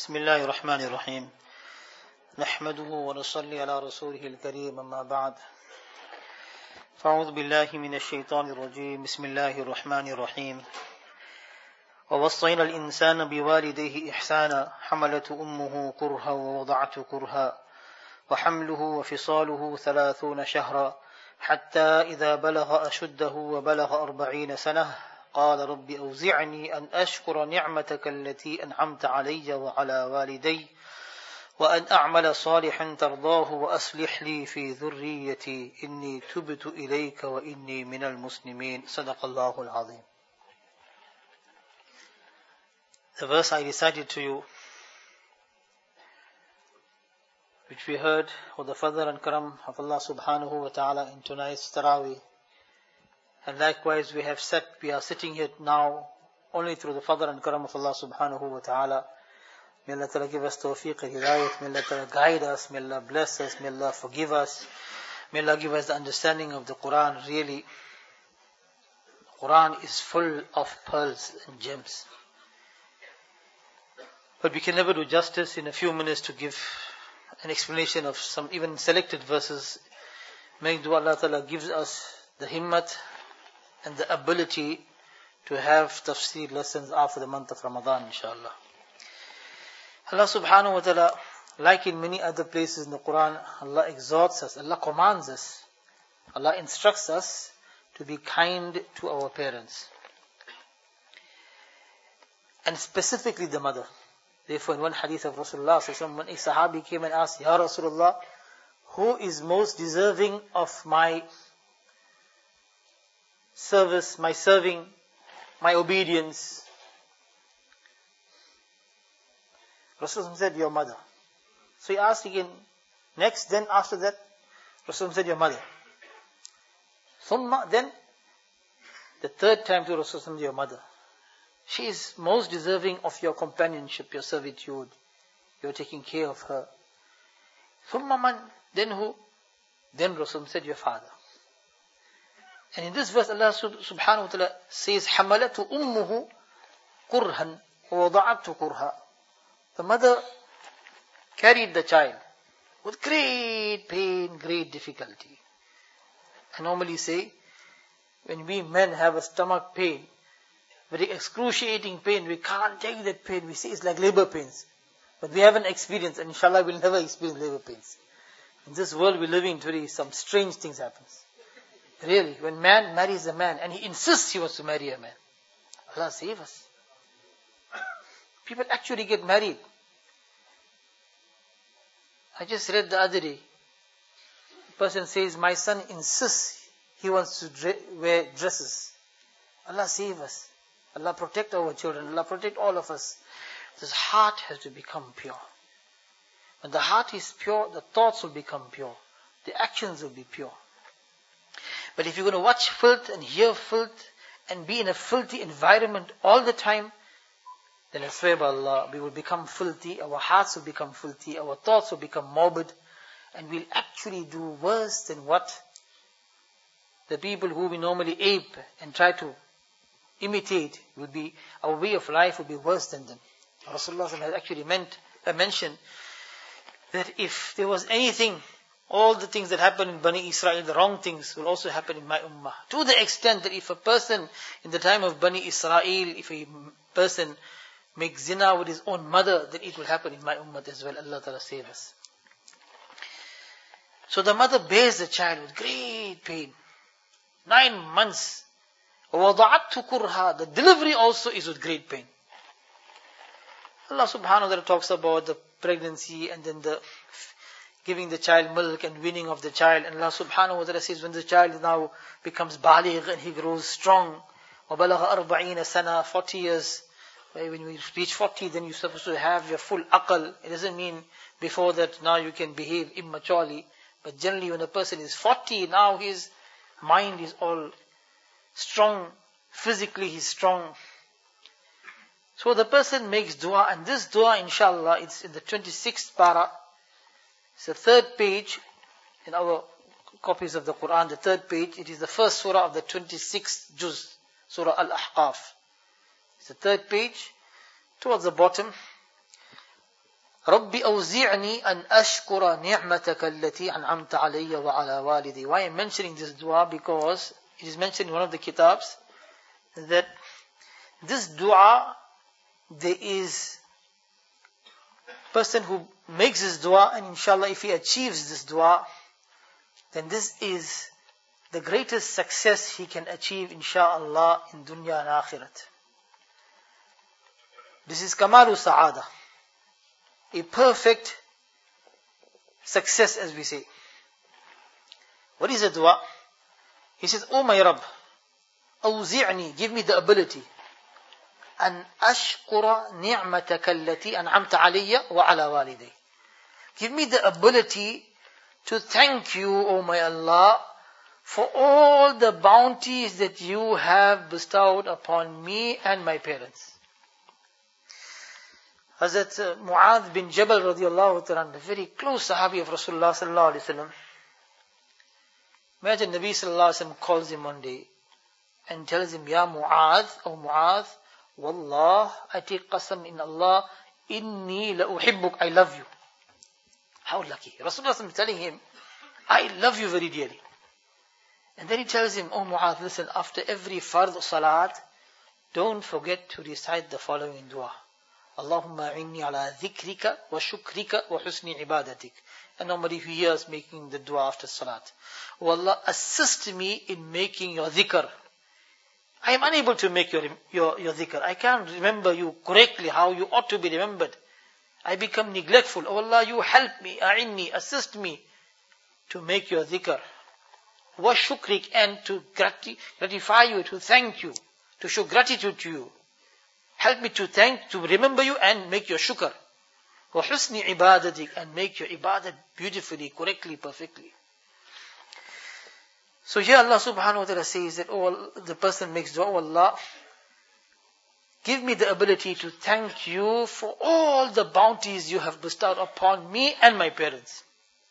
بسم الله الرحمن الرحيم نحمده ونصلي على رسوله الكريم أما بعد فأعوذ بالله من الشيطان الرجيم بسم الله الرحمن الرحيم ووصينا الإنسان بوالديه إحسانا حملته أمه كرها ووضعته كرها وحمله وفصاله 30 شهرا حتى إذا بلغ أشده وبلغ 40 سنة قال رب أوزعني أن أشكر نعمتك التي أنعمت علي وعلى والدي وأن أعمل صالحا ترضاه وأصلح لي في ذريتي إني تبت إليك وإني من المسلمين صدق الله العظيم. The verse I recited to you, which we heard with the fadl and karam of Allah subhanahu wa ta'ala in tonight's Taraweeh. And likewise we are sitting here now only through the fadl and karam of Allah subhanahu wa ta'ala. May Allah ta'ala give us tawfiq and hidayat, may Allah ta'ala guide us, may Allah bless us, may Allah forgive us, may Allah give us the understanding of the Quran. Really, the Quran is full of pearls and gems. But we can never do justice in a few minutes to give an explanation of some even selected verses. May Allah ta'ala gives us the himmat and the ability to have tafsir lessons after the month of Ramadan, inshallah. Allah subhanahu wa ta'ala, like in many other places in the Quran, Allah exhorts us, Allah commands us, Allah instructs us to be kind to our parents. And specifically the mother. Therefore, in one hadith of Rasulullah, when a sahabi came and asked, Ya Rasulullah, who is most deserving of my service, my serving, my obedience? Rasulullah said, your mother. So he asked again, next, then after that, Rasulullah said, your mother. Thumma, then, the third time to Rasulullah, your mother. She is most deserving of your companionship, your servitude. You're taking care of her. Thumma man, then who? Then Rasulullah said, your father. And in this verse, Allah subhanahu wa ta'ala says, حَمَلَتُ أُمُّهُ كُرْهًا وَوَضَعَتْهُ كُرْهًا. The mother carried the child with great pain, great difficulty. I normally say, when we men have a stomach pain, very excruciating pain, we can't take that pain. We say it's like labor pains. But we haven't experienced, and inshallah we'll never experience labor pains. In this world we live in, some strange things happen. Really, when man marries a man and he insists he wants to marry a man, Allah save us. People actually get married. I just read the other day. A person says, my son insists he wants to wear dresses. Allah save us. Allah protect our children. Allah protect all of us. This heart has to become pure. When the heart is pure, the thoughts will become pure. The actions will be pure. But if you're going to watch filth and hear filth and be in a filthy environment all the time, then I swear by Allah, we will become filthy, our hearts will become filthy, our thoughts will become morbid, and we'll actually do worse than what the people who we normally ape and try to imitate would be. Our way of life will be worse than them. Rasulullah has actually mentioned that if there was anything, all the things that happen in Bani Israel, the wrong things, will also happen in my ummah. To the extent that if a person, in the time of Bani Israel, if a person makes zina with his own mother, then it will happen in my ummah as well. Allah Ta'ala save us. So the mother bears the child with great pain. 9 months. وَوَضَعَتْهُ كُرْهًا. The delivery also is with great pain. Allah subhanahu wa ta'ala talks about the pregnancy and then the giving the child milk and weaning of the child. And Allah subhanahu wa ta'ala says, when the child now becomes baligh and he grows strong, وَبَلَغَ 40 سَنَةً, 40 years. When you reach 40, then you're supposed to have your full aql. It doesn't mean before that now you can behave immaturely. But generally when a person is 40, now his mind is all strong. Physically he's strong. So the person makes dua, and this dua, inshallah, it's in the 26th para. It's the 3rd page in our copies of the Quran, the 3rd page. It is the first surah of the 26th juz, Surah Al-Ahqaf. It's the 3rd page, towards the bottom. رَبِّ أَوْزِعْنِي أَنْ أَشْكُرَ نِعْمَتَكَ الَّتِي أَنْعَمْتَ عَلَيَّ وَعَلَى وَالِدِي. Why I'm mentioning this dua? Because it is mentioned in one of the kitabs that this dua, there is person who makes this dua, and inshallah if he achieves this dua, then this is the greatest success he can achieve inshallah in dunya and akhirat. This is kamalu sa'ada, a perfect success, as we say. What is the dua? He says, "Oh my Rabb, awzi'ni, give me the ability, an ashkura ni'mataka allati an'amta alayya wa ala waliday. Give me the ability to thank you, O my Allah, for all the bounties that you have bestowed upon me and my parents." Hazrat Mu'adh bin Jabal radiallahu ta'ala, a very close sahabi of Rasulullah sallallahu alayhi wa sallam. Imagine Nabi sallallahu alayhi wa sallam calls him one day and tells him, "Ya Mu'adh, O Mu'adh, Wallah, I take qasam in Allah, inni la uhibbuk, I love you." How lucky. Rasulullah is telling him, "I love you very dearly." And then he tells him, "Oh Mu'adh, listen, after every fard salat, don't forget to recite the following dua. Allahumma inni ala dhikrika wa shukrika wa husni ibadatik." And nobody who hears making the dua after salat. "Oh Allah, assist me in making your dhikr. I am unable to make your dhikr. I can't remember you correctly, how you ought to be remembered. I become neglectful. Oh Allah, you help me, a'inni, assist me to make your dhikr. Wa shukrik, and to gratify you, to thank you, to show gratitude to you. Help me to remember you and make your shukr. Wa husni ibadatik, and make your ibadat beautifully, correctly, perfectly." So here Allah subhanahu wa ta'ala says that, the person makes dua, "Oh Allah, give me the ability to thank you for all the bounties you have bestowed upon me and my parents.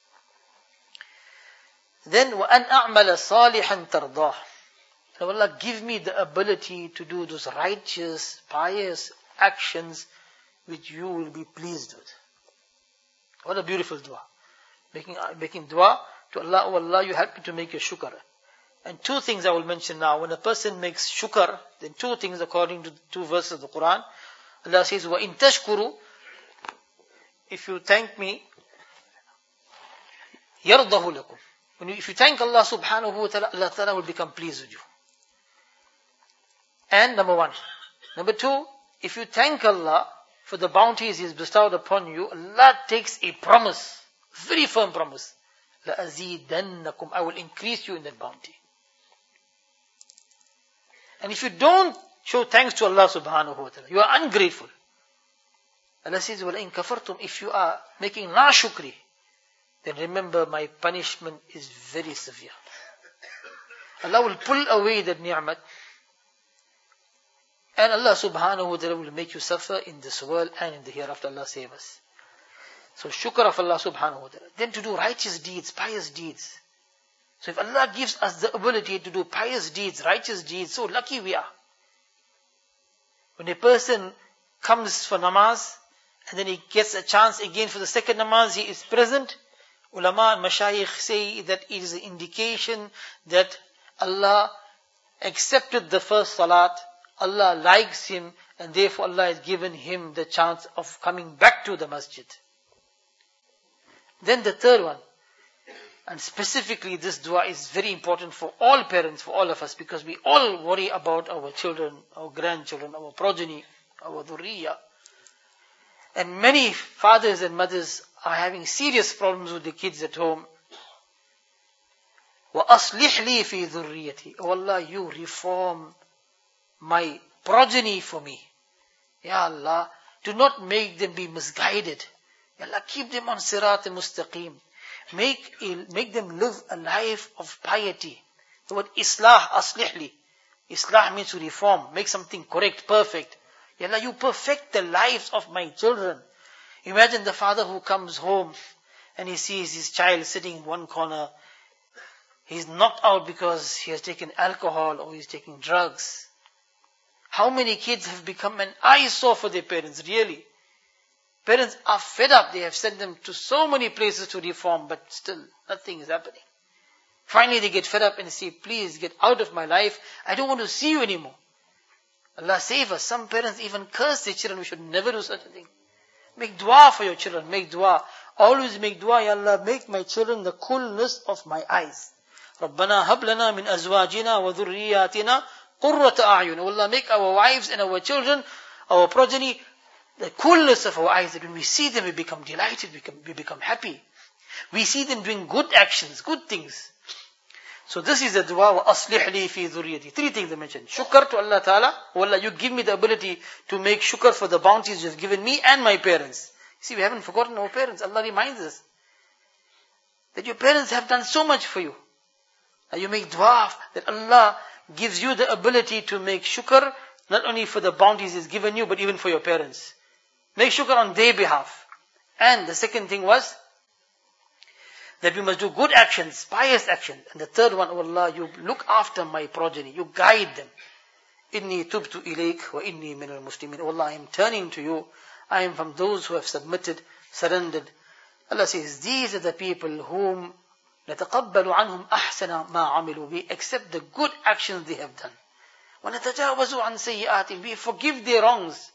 Then, وَأَنْ أَعْمَلَ صَالِحًا تَرْضَاهُ. Oh Allah, give me the ability to do those righteous, pious actions which you will be pleased with." What a beautiful dua. Making dua to Allah, "Oh Allah, you help me to make your shukr." And two things I will mention now. When a person makes shukr, then two things according to the two verses of the Quran. Allah says, وَإِن تَشْكُرُوا, if you thank me, يَرْضَهُ لَكُمْ. If you thank Allah subhanahu wa ta'ala, Allah ta'ala will become pleased with you. And number one. Number two, if you thank Allah for the bounties He has bestowed upon you, Allah takes a promise, very firm promise. لَأَزِيدَنَّكُمْ, I will increase you in that bounty. And if you don't show thanks to Allah subhanahu wa ta'ala, you are ungrateful. Allah says, وَلَئِن كَفَرْتُمْ, if you are making la shukri, then remember my punishment is very severe. Allah will pull away that ni'mat, and Allah subhanahu wa ta'ala will make you suffer in this world and in the hereafter. Allah save us. So shukr of Allah subhanahu wa ta'ala. Then to do righteous deeds, pious deeds. So if Allah gives us the ability to do pious deeds, righteous deeds, so lucky we are. When a person comes for namaz, and then he gets a chance again for the second namaz, he is present. Ulama and mashayikh say that it is an indication that Allah accepted the first salat, Allah likes him, and therefore Allah has given him the chance of coming back to the masjid. Then the third one, and specifically this dua is very important for all parents, for all of us, because we all worry about our children, our grandchildren, our progeny, our dhurriya. And many fathers and mothers are having serious problems with the kids at home. وَأَصْلِحْ لِي فِي ذُرِّيَّتِي. Oh Allah, you reform my progeny for me. Ya Allah, do not make them be misguided. Ya Allah, keep them on sirat al-mustaqim. Make them live a life of piety. The word islah, aslihli. Islah means to reform, make something correct, perfect. Ya Allah, you perfect the lives of my children. Imagine the father who comes home and he sees his child sitting in one corner. He's knocked out because he has taken alcohol or he's taking drugs. How many kids have become an eyesore for their parents, really? Parents are fed up. They have sent them to so many places to reform, but still nothing is happening. Finally they get fed up and say, please get out of my life. I don't want to see you anymore. Allah save us. Some parents even curse their children. We should never do such a thing. Make dua for your children. Make dua. Always make dua. Ya Allah, make my children the coolness of my eyes. رَبَّنَا هَبْ لَنَا مِنْ أَزْوَاجِنَا وَذُرِّيَّاتِنَا قُرَّةَ أَعْيُنٍ. O Allah, make our wives and our children, our progeny, the coolness of our eyes, that when we see them, we become delighted, we become happy. We see them doing good actions, good things. So this is the dua, وَأَصْلِحْ لِي فِي ذُرِّيَّتِي. Three things I mentioned. Shukr to Allah Ta'ala. Oh Allah, you give me the ability to make shukr for the bounties you have given me and my parents. See, we haven't forgotten our parents. Allah reminds us that your parents have done so much for you. And you make dua that Allah gives you the ability to make shukr, not only for the bounties He's given you, but even for your parents. Make shukr on their behalf. And the second thing was that we must do good actions, pious actions. And the third one, oh Allah, you look after my progeny, you guide them. Inni tubtu ilayk wa inni minal muslimin. Oh Allah, I am turning to you. I am from those who have submitted, surrendered. Allah says, these are the people whom نتقبل عنهم أحسن ما عملوا. We accept the good actions they have done. وَنَتَجَاوَزُ عَنْ سَيِّئَاتٍ. We forgive their wrongs.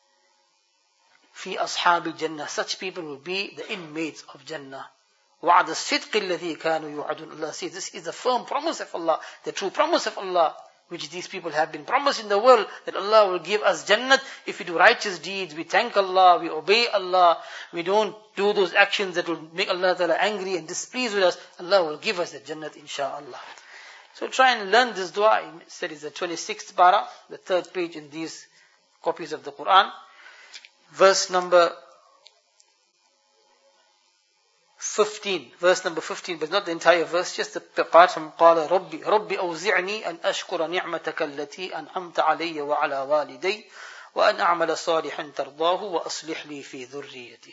في أصحاب الجنة. Such people will be the inmates of Jannah. وعد الصدق الذي كانوا يوعدون. Allah says this is the firm promise of Allah, the true promise of Allah, which these people have been promised in the world, that Allah will give us Jannat if we do righteous deeds, we thank Allah, we obey Allah, we don't do those actions that will make Allah Ta'ala angry and displeased with us. Allah will give us the Jannat, insha'Allah. So try and learn this dua. It said it's the 26th para, the third page in these copies of the Quran. Verse number 15, but not the entire verse, just the part from قال ربي أوزعني أن أشكر نعمتك التي أنعمت علي وعلى والدي وأن أعمل صالحا ترضاه وأصلح لي في ذريتي.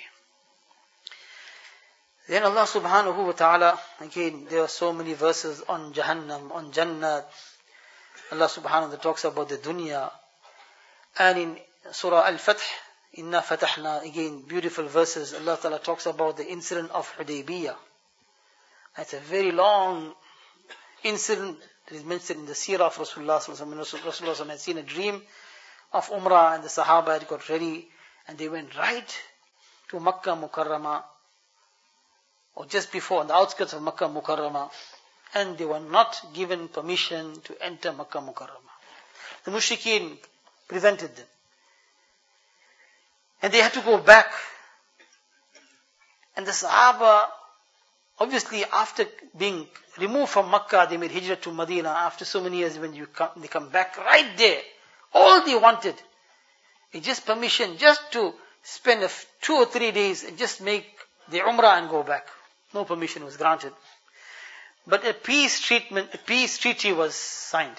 Then Allah subhanahu wa ta'ala, again there are so many verses on Jahannam, on Jannat. Allah subhanahu wa ta'ala talks about the dunya. And in Surah Al-Fath, Inna fatahna, again, beautiful verses. Allah Ta'ala talks about the incident of Hudaybiyah. That's a very long incident that is mentioned in the seerah of Rasulullah. Rasulullah had seen a dream of Umrah, and the Sahaba had got ready, and they went right to Makkah Mukarramah, or just before, on the outskirts of Makkah Mukarramah, and they were not given permission to enter Makkah Mukarramah. The mushrikeen prevented them. And they had to go back. And the Sahaba, obviously after being removed from Makkah, they made hijrah to Medina. After so many years, when they come back right there, all they wanted is just permission, just to spend 2 or 3 days and just make the Umrah and go back. No permission was granted. But a peace treaty was signed.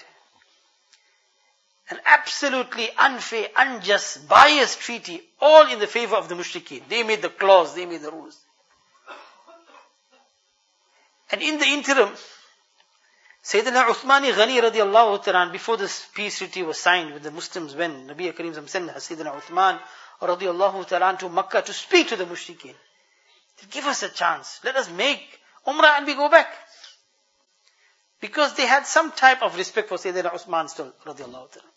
An absolutely unfair, unjust, biased treaty, all in the favor of the mushrikeen. They made the clause, they made the rules. And in the interim, Sayyidina Uthmani Ghani radiallahu ta'ala, before this peace treaty was signed with the Muslims, when Nabi Kareem sent Sayyidina Uthman radiallahu ta'ala to Makkah to speak to the mushrikeen. Give us a chance. Let us make Umrah and we go back. Because they had some type of respect for Sayyidina Uthman still, radiallahu ta'ala.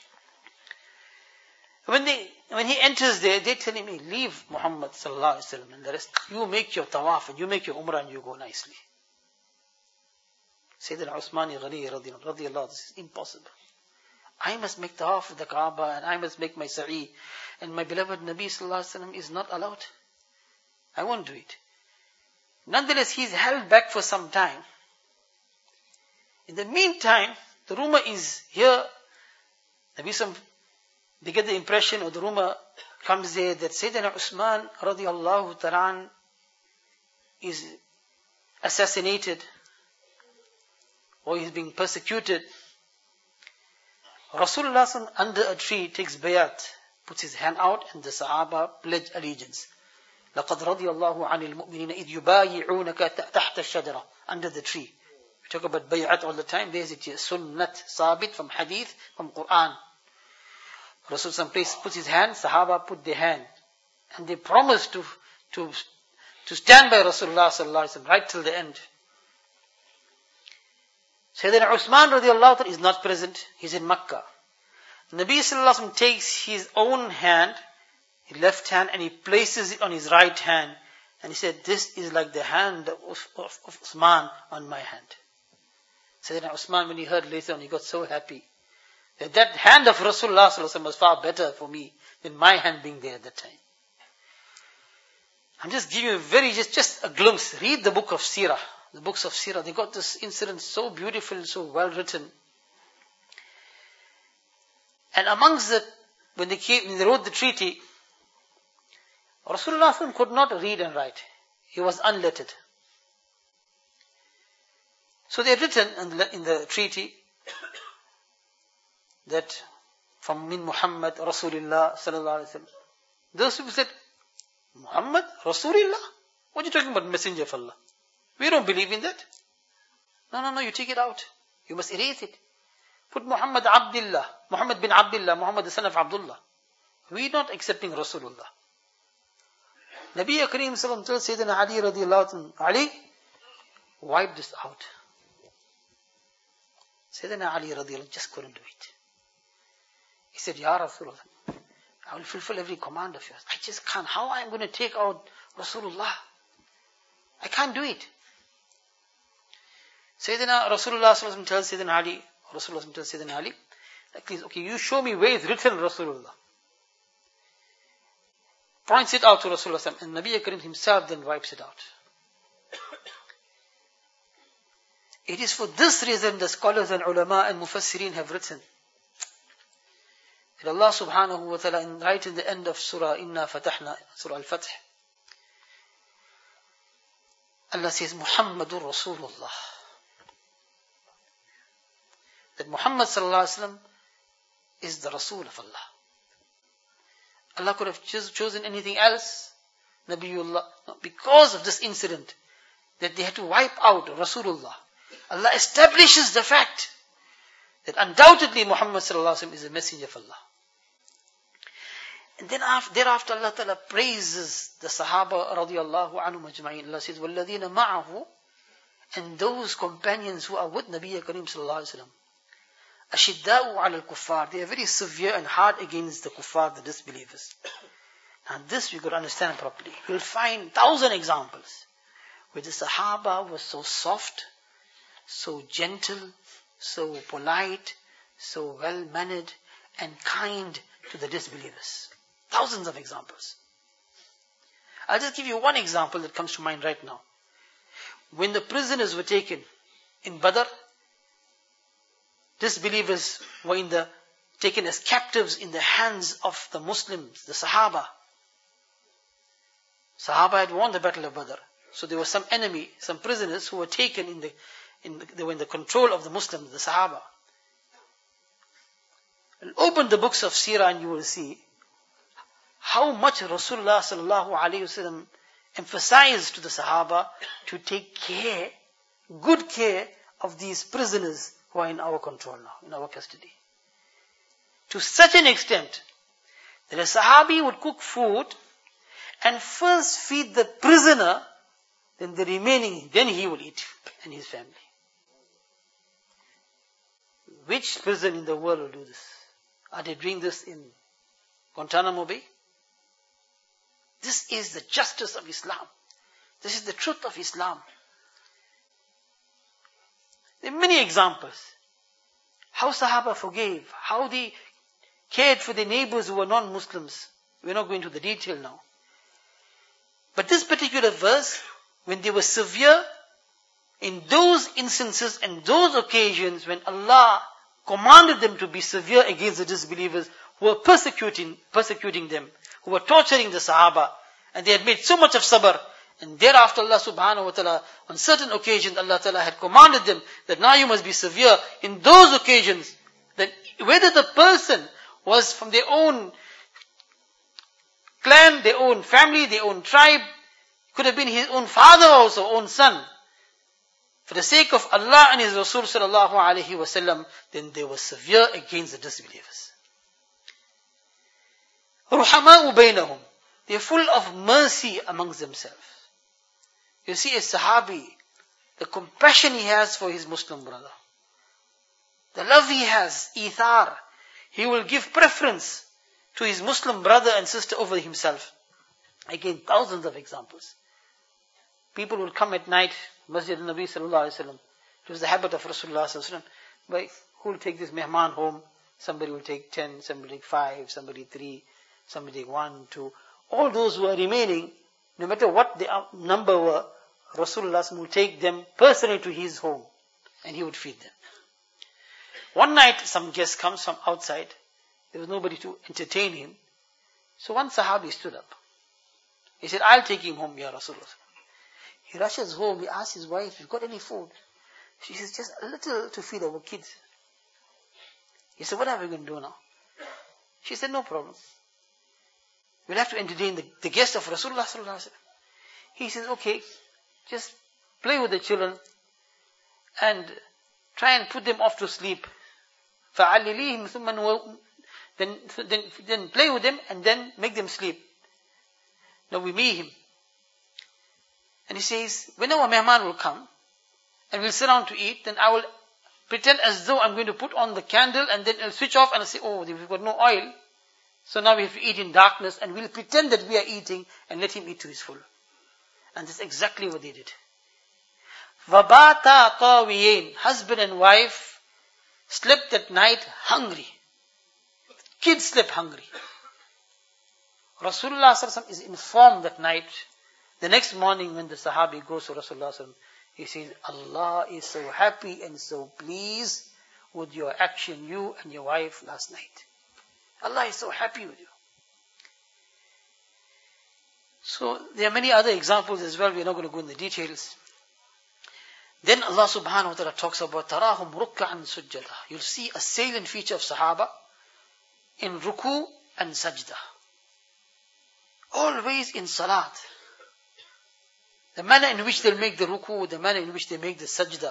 When he enters there, they tell him, leave Muhammad sallallahu alaihi wasallam and the rest. You make your tawaf and you make your umrah and you go nicely. Sayyidina Uthmani Ghani radiallahu, this is impossible. I must make tawaf with the Kaaba and I must make my sa'i. And my beloved Nabi sallallahu alaihi wasallam is not allowed. I won't do it. Nonetheless, he's held back for some time. In the meantime, the rumor is here, they get the impression, or the rumor comes there, that Sayyidina Usman radiallahu ta'ala is assassinated, or he's being persecuted. Rasulullah under a tree takes bayat, puts his hand out, and the Sahaba pledge allegiance. لَقَدْ رَضِيَ اللَّهُ عَنِ الْمُؤْمِنِينَ إِذْ يُبَايِعُونَكَ تَحْتَ الشَّجَرَةِ, under the tree. We talk about bay'at all the time. There's it here, sunnat, sabit, from hadith, from Quran. Rasul puts his hand, Sahaba put their hand. And they promised to stand by Rasulullah sallallahu alaihi wasallam right till the end. Sayyidina Uthman radiallahu ta'ala is not present. He's in Makkah. Nabi sallallahu alaihi wasallam takes his own hand, his left hand, and he places it on his right hand. And he said, this is like the hand of Uthman on my hand. Sayyidina Uthman, when he heard later on, he got so happy. That hand of Rasulullah sallallahu alaihi wasallam was far better for me than my hand being there at that time. I'm just giving you just a glimpse. Read the book of Sirah. The books of Sirah, they got this incident so beautiful, so well written. And amongst when they wrote the treaty, Rasulullah sallallahu alaihi wasallam could not read and write. He was unlettered. So they had written in the treaty that from min Muhammad Rasulullah sallallahu alaihi wasallam. Those people said, Muhammad Rasulullah? What are you talking about, messenger of Allah? We don't believe in that. No, you take it out. You must erase it. Put Muhammad Abdullah, Muhammad bin Abdullah, Muhammad the son of Abdullah. We are not accepting Rasulullah. Nabi Kareem sallallahu told Sayyidina Ali radiallahu anhu, Ali, wipe this out. Sayyidina Ali radiallahu just couldn't do it. He said, Ya Rasulullah, I will fulfill every command of yours. I just can't. How am I going to take out Rasulullah? I can't do it. Sayyidina Rasulullah sallallahu tells Sayyidina Ali, Rasulullah tells Sayyidina Ali, please, okay, you show me where it's written Rasulullah. Points it out to Rasulullah, and Nabi Karim himself then wipes it out. It is for this reason the scholars and ulama and mufassirin have written that Allah subhanahu wa ta'ala, right in the end of Surah Inna Fatahna, Surah Al-Fath, Allah says Muhammadur Rasulullah. That Muhammad sallallahu alaihi wasallam is the Rasul of Allah. Allah could have chosen anything else, Nabiullah. No, because of this incident, that they had to wipe out Rasulullah. Allah establishes the fact that undoubtedly Muhammad sallallahu alaihi wasallam is a messenger of Allah. And then thereafter Allah Ta'ala praises the Sahaba radiyallahu anhum ajma'in. Allah says, وَالَّذِينَ مَعَهُ, and those companions who are with Nabi Kareem sallallahu alaihi wasallam. أَشِدَّاءُ عَلَى الْكُفَّارِ, they are very severe and hard against the kuffar, the disbelievers. And this we could understand properly. You'll find 1,000 examples where the Sahaba was so soft, so gentle, so polite, so well-mannered and kind to the disbelievers. Thousands of examples. I'll just give you one example that comes to mind right now. When the prisoners were taken in Badr, disbelievers were taken as captives in the hands of the Muslims, the Sahaba. Sahaba had won the battle of Badr. So there was some enemy, some prisoners who were taken they were in the control of the Muslims, the Sahaba. And open the books of Sirah and you will see how much Rasulullah sallallahu alaihi wasallam emphasized to the Sahaba to take care, good care of these prisoners who are in our control now, in our custody. To such an extent that a Sahabi would cook food and first feed the prisoner, then the remaining, then he will eat and his family. Which prison in the world will do this? Are they doing this in Guantanamo Bay? This is the justice of Islam. This is the truth of Islam. There are many examples. How Sahaba forgave, how they cared for their neighbors who were non-Muslims. We're not going into the detail now. But this particular verse, when they were severe, in those instances and those occasions when Allah commanded them to be severe against the disbelievers who were persecuting them, who were torturing the Sahaba, and they had made so much of sabr, and thereafter Allah subhanahu wa ta'ala, on certain occasions Allah ta'ala had commanded them that now you must be severe. In those occasions, that whether the person was from their own clan, their own family, their own tribe, could have been his own father also, own son, for the sake of Allah and His Rasul sallallahu alaihi wasallam, then they were severe against the disbelievers. رُحَمَاءُ بَيْنَهُمْ, They're full of mercy amongst themselves. You see a Sahabi, the compassion he has for his Muslim brother, the love he has, ithar, he will give preference to his Muslim brother and sister over himself. Again, thousands of examples. People will come at night, Masjid al-Nabi sallallahu alayhi wa sallam. It was the habit of Rasulullah sallallahu alayhi wa sallam. But who will take this mehman home? Somebody will take 10, somebody will take 5, somebody 3, somebody take 1, 2. All those who are remaining, no matter what the number were, Rasulullah will take them personally to his home and he would feed them. One night, some guest comes from outside. There was nobody to entertain him. So one Sahabi stood up. He said, I'll take him home, Ya Rasulullah. He rushes home. He asks his wife, you got any food? She says, just a little to feed our kids. He said, what are we going to do now? She said, no problem. We'll have to entertain the guest of Rasulullah sallallahu alaihi wasallam. He says, okay, just play with the children and try and put them off to sleep. فَعَلِّلِيهِمْ ثُمَّ Then play with them and then make them sleep. Now we meet him. And he says, when our mehman will come and we'll sit down to eat, then I will pretend as though I'm going to put on the candle and then I'll switch off and I'll say, oh, we've got no oil. So now we have to eat in darkness and we'll pretend that we are eating and let him eat to his full. And that's exactly what they did. وَبَاتَا طَاوِيَيْن Husband and wife slept at night hungry. Kids slept hungry. Rasulullah ﷺ is informed that night. The next morning when the Sahabi goes to Rasulullah ﷺ, he says, Allah is so happy and so pleased with your action, you and your wife last night. Allah is so happy with you. So there are many other examples as well. We're not going to go in the details. Then Allah subhanahu wa ta'ala talks about tarahum rukka'an sujjada. You'll see a salient feature of Sahaba in ruku and sajda. Always in salat. The manner in which they'll make the ruku, the manner in which they make the sajda.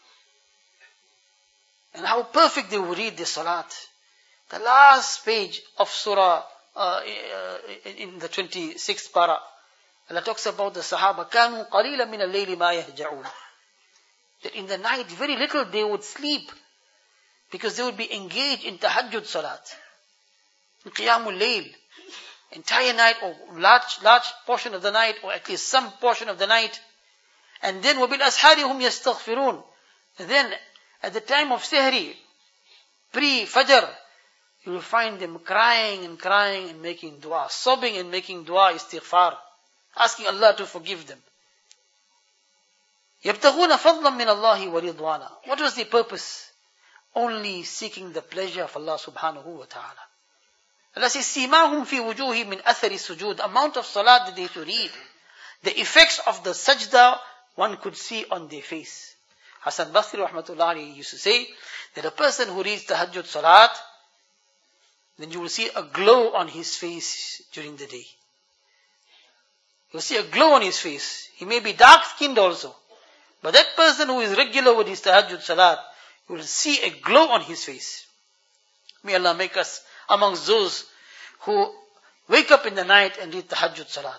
And how perfect they will read the salat. The last page of surah, in the 26th para, Allah talks about the Sahaba, كَانُوا قَلِيلًا مِنَ اللَّيْلِ مَا يَهْجَعُونَ. That in the night, very little they would sleep, because they would be engaged in tahajjud salat, in qiyamul layl, entire night, or large portion of the night, or at least some portion of the night. And then وَبِالْأَسْحَارِ هُمْ يَسْتَغْفِرُونَ. And then, at the time of sihri, pre-fajr, you will find them crying and making dua, sobbing and making dua, istighfar, asking Allah to forgive them. يَبْتَغُونَ فَضْلًا مِّنَ اللَّهِ وَرِضْوَانًا. What was the purpose? Only seeking the pleasure of Allah subhanahu wa ta'ala. Allah says, سِيمَاهُمْ فِي وُجُوهِ مِنْ أَثَرِ السُّجُودِ. The amount of salat that they to read, the effects of the sajda, one could see on their face. Hasan Basri rahmatullahi used to say that a person who reads tahajjud salat, then you will see a glow on his face during the day. You will see a glow on his face. He may be dark-skinned also. But that person who is regular with his tahajjud salat, you will see a glow on his face. May Allah make us amongst those who wake up in the night and read tahajjud salat.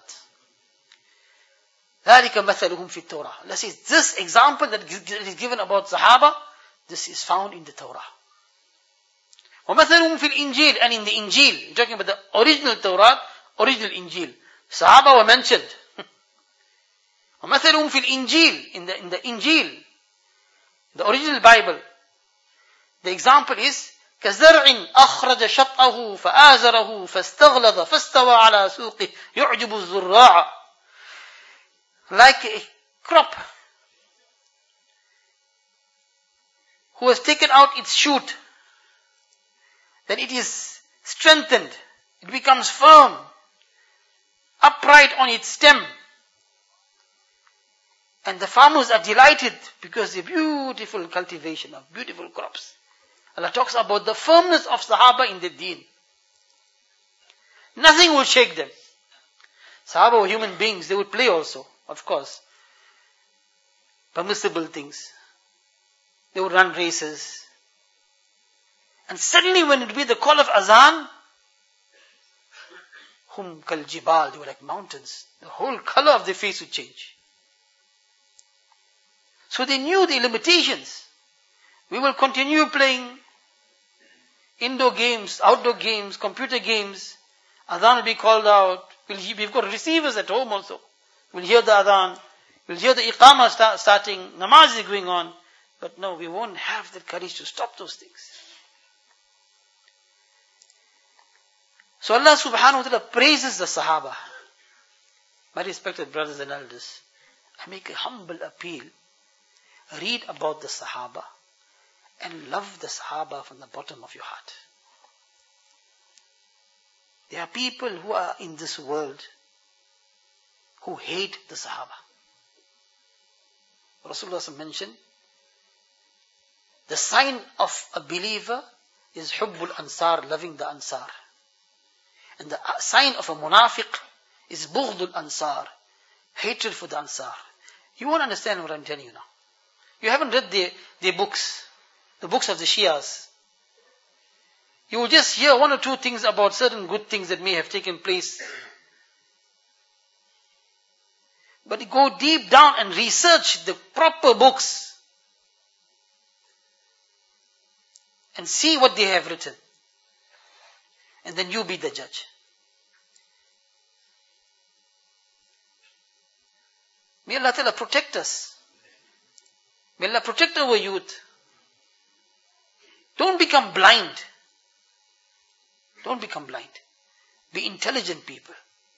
ذَلِكَ مَثَلُهُمْ فِي التَّوْرَةِ. Allah says, this example that is given about Sahaba, this is found in the Torah. وَمَثَلُهُمْ فِي الْإِنْجِيلِ. And in the Injil, we're talking about the original Torah, original Injil. Sahaba were mentioned. وَمَثَلُهُمْ فِي الْإِنْجِيلِ. In the Injil, the original Bible, the example is كَزَرْعٍ أَخْرَجَ شَطْأَهُ فَآزَرَهُ فَاسْتَغْلَظَ فَاسْتَوَى عَلَى سُوقِهِ يُعْجِبُ الزُّرَّاعَ. Like a crop who has taken out its shoot, then it is strengthened, it becomes firm, upright on its stem. And the farmers are delighted because the beautiful cultivation of beautiful crops. Allah talks about the firmness of Sahaba in the deen. Nothing will shake them. Sahaba were human beings, they would play also, of course. Permissible things. They would run races. And suddenly when it would be the call of azan, Hum kal jibal, they were like mountains. The whole color of their face would change. So they knew the limitations. We will continue playing indoor games, outdoor games, computer games. Adhan will be called out. We've got receivers at home also. We'll hear the adhan. We'll hear the iqamah starting. Namaz is going on. But no, we won't have the courage to stop those things. So Allah subhanahu wa ta'ala praises the Sahaba. My respected brothers and elders, I make a humble appeal. Read about the Sahaba and love the Sahaba from the bottom of your heart. There are people who are in this world who hate the Sahaba. Rasulullah mentioned, the sign of a believer is hubbul ansar, loving the ansar. And the sign of a munafiq is bughdul ansar, hatred for the ansar. You won't understand what I'm telling you now. You haven't read their books, the books of the Shias. You will just hear one or two things about certain good things that may have taken place. But you go deep down and research the proper books and see what they have written. And then you be the judge. May Allah Ta'ala protect us. May Allah protect our youth. Don't become blind. Don't become blind. Be intelligent people.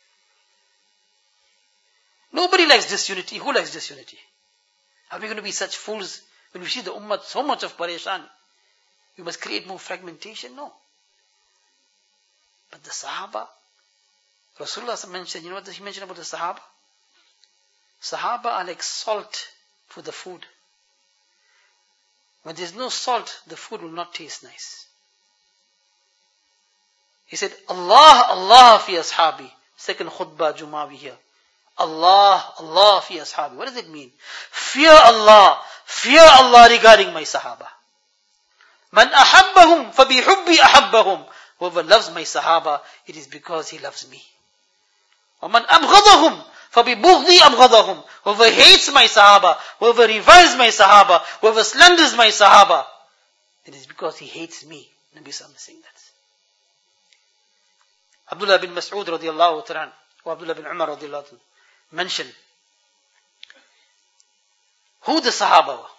Nobody likes disunity. Who likes disunity? Are we going to be such fools when we see the ummah so much of pareshan? We must create more fragmentation? No. But the Sahaba, Rasulullah mentioned, you know what he mentioned about the Sahaba? Sahaba are like salt for the food. When there's no salt, the food will not taste nice. He said, Allah, Allah fi ashabi. Second khutbah, Jummah we hear. Allah, Allah fi ashabi. What does it mean? Fear Allah regarding my Sahaba. Man ahabbahum fabihubbi ahabbahum. Whoever loves my Sahaba, it is because he loves me. وَمَنْ أَبْغَضَهُمْ فَبِبُغْضِي أَبْغَضَهُمْ. Whoever hates my Sahaba, whoever reviles my Sahaba, whoever slanders my Sahaba, it is because he hates me. Nabi Sallallahu is saying that. Abdullah bin Mas'ud radiallahu ta'ala, or Abdullah bin Umar radiallahu ta'ala, mentioned who the Sahaba were.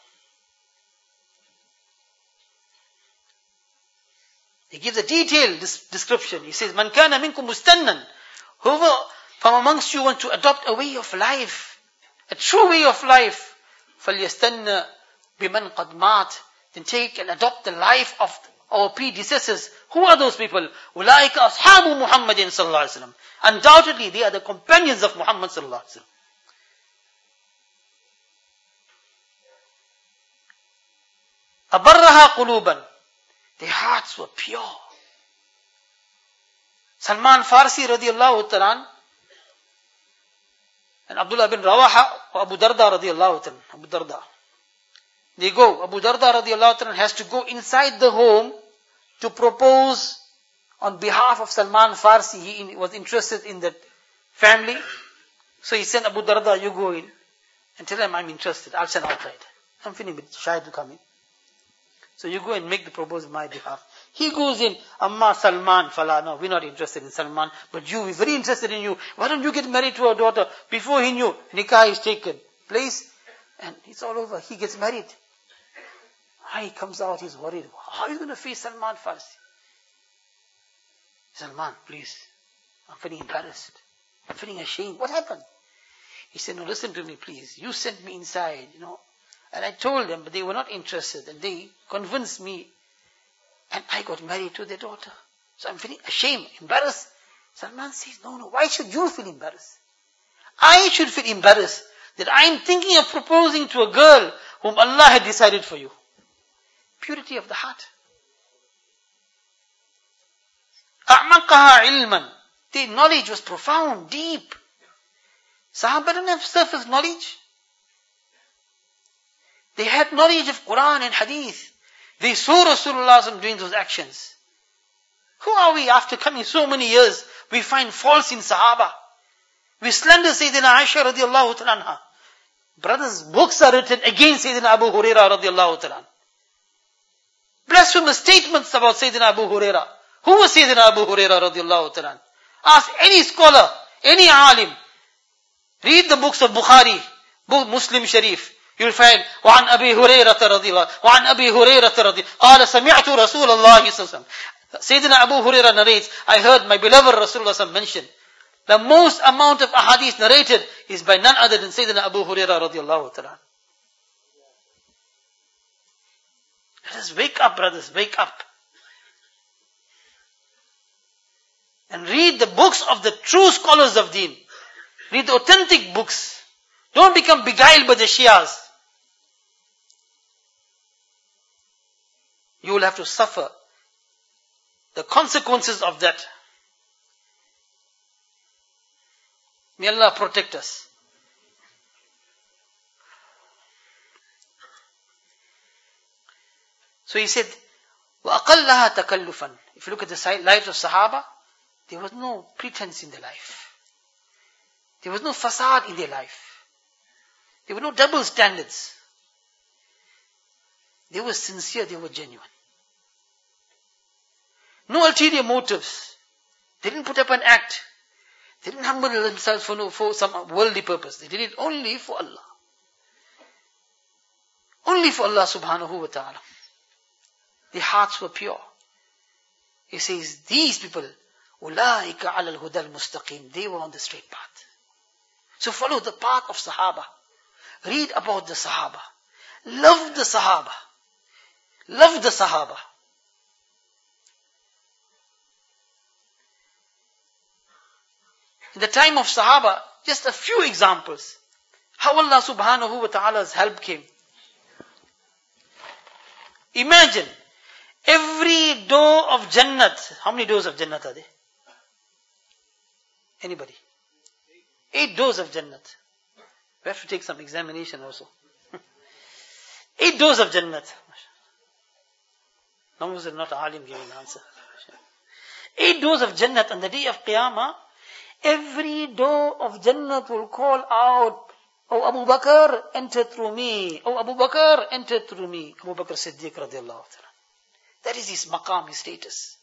He gives a detailed description. He says, Man kana minkum mustannan. Whoever from amongst you want to adopt a way of life, a true way of life, فَلْيَسْتَنَّ بِمَنْ قَدْ مَاتٍ. Then take and adopt the life of our predecessors. Who are those people? أُولَٰئِكَ أَصْحَابُ مُحَمَّدٍ صَلَّى اللَّهُ عَلَيْهِ وسلم. Undoubtedly, they are the companions of Muhammad sallallahu alaihi wasallam. أَبَرَّهَا قُلُوبًا. Their hearts were pure. Salman Farsi radiallahu ta'ala and Abdullah bin Rawaha or Abu Darda radiallahu ta'ala. Abu Darda. They go. Abu Darda radiallahu ta'ala has to go inside the home to propose on behalf of Salman Farsi. He was interested in that family. So he sent Abu Darda, you go in and tell him I'm interested. I'll stand outside. I'm feeling a bit shy to come in. So you go and make the proposal on my behalf. He goes in, Amma Salman Fala. No, we're not interested in Salman, but we're very interested in you. Why don't you get married to our daughter? Before he knew, nikah is taken place, and it's all over. He gets married. He comes out, he's worried. How are you going to face Salman Farsi? Salman, please. I'm feeling embarrassed. I'm feeling ashamed. What happened? He said, no, listen to me, please. You sent me inside, And I told them, but they were not interested. And they convinced me. And I got married to their daughter. So I'm feeling ashamed, embarrassed. Salman says, no, why should you feel embarrassed? I should feel embarrassed that I'm thinking of proposing to a girl whom Allah had decided for you. Purity of the heart. أَعْمَقَهَا عِلْمًا. Their knowledge was profound, deep. Sahaba didn't have surface knowledge. They had knowledge of Quran and Hadith. They saw Rasulullah doing those actions. Who are we after coming so many years? we find faults in Sahaba. We slander Sayyidina Aisha radiallahu ta'ala anha. Brothers, books are written against Sayyidina Abu Huraira radiallahu ta'ala. Blasphemous statements about Sayyidina Abu Huraira. Who was Sayyidina Abu Huraira radiallahu ta'ala? Ask any scholar, any alim. Read the books of Bukhari, Muslim Sharif. You'll find, وعن أبي هريرة رضي الله وعن أبي هريرة رضي قال سمعت رسول الله صلى الله عليه وسلم. Sayyidina Abu Huraira narrates, I heard my beloved Rasulullah mention. The most amount of ahadith narrated is by none other than Sayyidina Abu Huraira radiallahu ta'ala. Let us wake up, brothers, wake up. And read the books of the true scholars of deen. Read the authentic books. Don't become beguiled by the Shias. You will have to suffer the consequences of that. May Allah protect us. So he said, وَأَقَلَّهَا تَكَلُّفًا. If you look at the lives of Sahaba, there was no pretense in their life. There was no facade in their life. There were no double standards. They were sincere, they were genuine. No ulterior motives. They didn't put up an act. They didn't humble themselves for some worldly purpose. They did it only for Allah. Only for Allah subhanahu wa ta'ala. Their hearts were pure. He says, these people, أُولَٰئِكَ عَلَى الْهُدَى الْمُسْتَقِيمِ, they were on the straight path. So follow the path of Sahaba. Read about the Sahaba. Love the Sahaba. Love the Sahaba. In the time of Sahaba, just a few examples. How Allah subhanahu wa ta'ala's help came. Imagine, every door of Jannat. How many doors of Jannat are there? Anybody? 8 doors of Jannat. We have to take some examination also. 8 doors of Jannat. Long as it's not Alim giving an answer. 8 doors of Jannat on the day of Qiyamah. Every door of Jannat will call out, Oh Abu Bakr, enter through me. Oh Abu Bakr, enter through me. Abu Bakr Siddiq radiallahu ta'ala. That is his maqam, his status.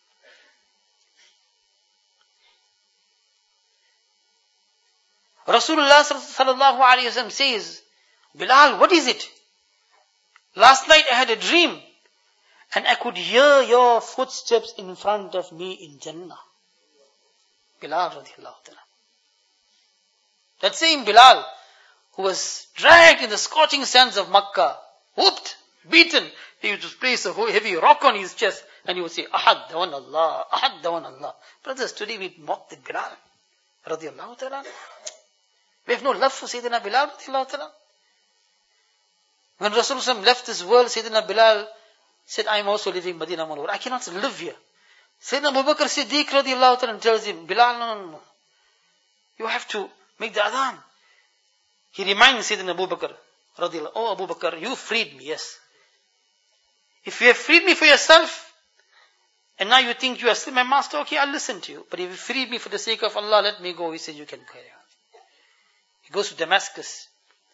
Rasulullah sallallahu alayhi wa sallam says, Bilal, what is it? Last night I had a dream and I could hear your footsteps in front of me in Jannah. Bilal radiallahu ta'ala. That same Bilal who was dragged in the scorching sands of Makkah, whooped, beaten, he would just place a heavy rock on his chest and he would say, Ahad dawan Allah, Ahad dawan Allah. Brothers, today we mock the Bilal radiallahu ta'ala. We have no love for Sayyidina Bilal radiallahu ta'ala. When Rasulullah left this world, Sayyidina Bilal said, I am also leaving Madinah Munawwara. I cannot live here. Sayyidina Abu Bakr Siddiq radiallahu ta'ala tells him, Bilal, no. You have to make the adhan. He reminds Sayyidina Abu Bakr radiallahu, oh Abu Bakr, you freed me, yes. If you have freed me for yourself, and now you think you are still my master, okay, I'll listen to you. But if you freed me for the sake of Allah, let me go. He said, you can carry on. He goes to Damascus.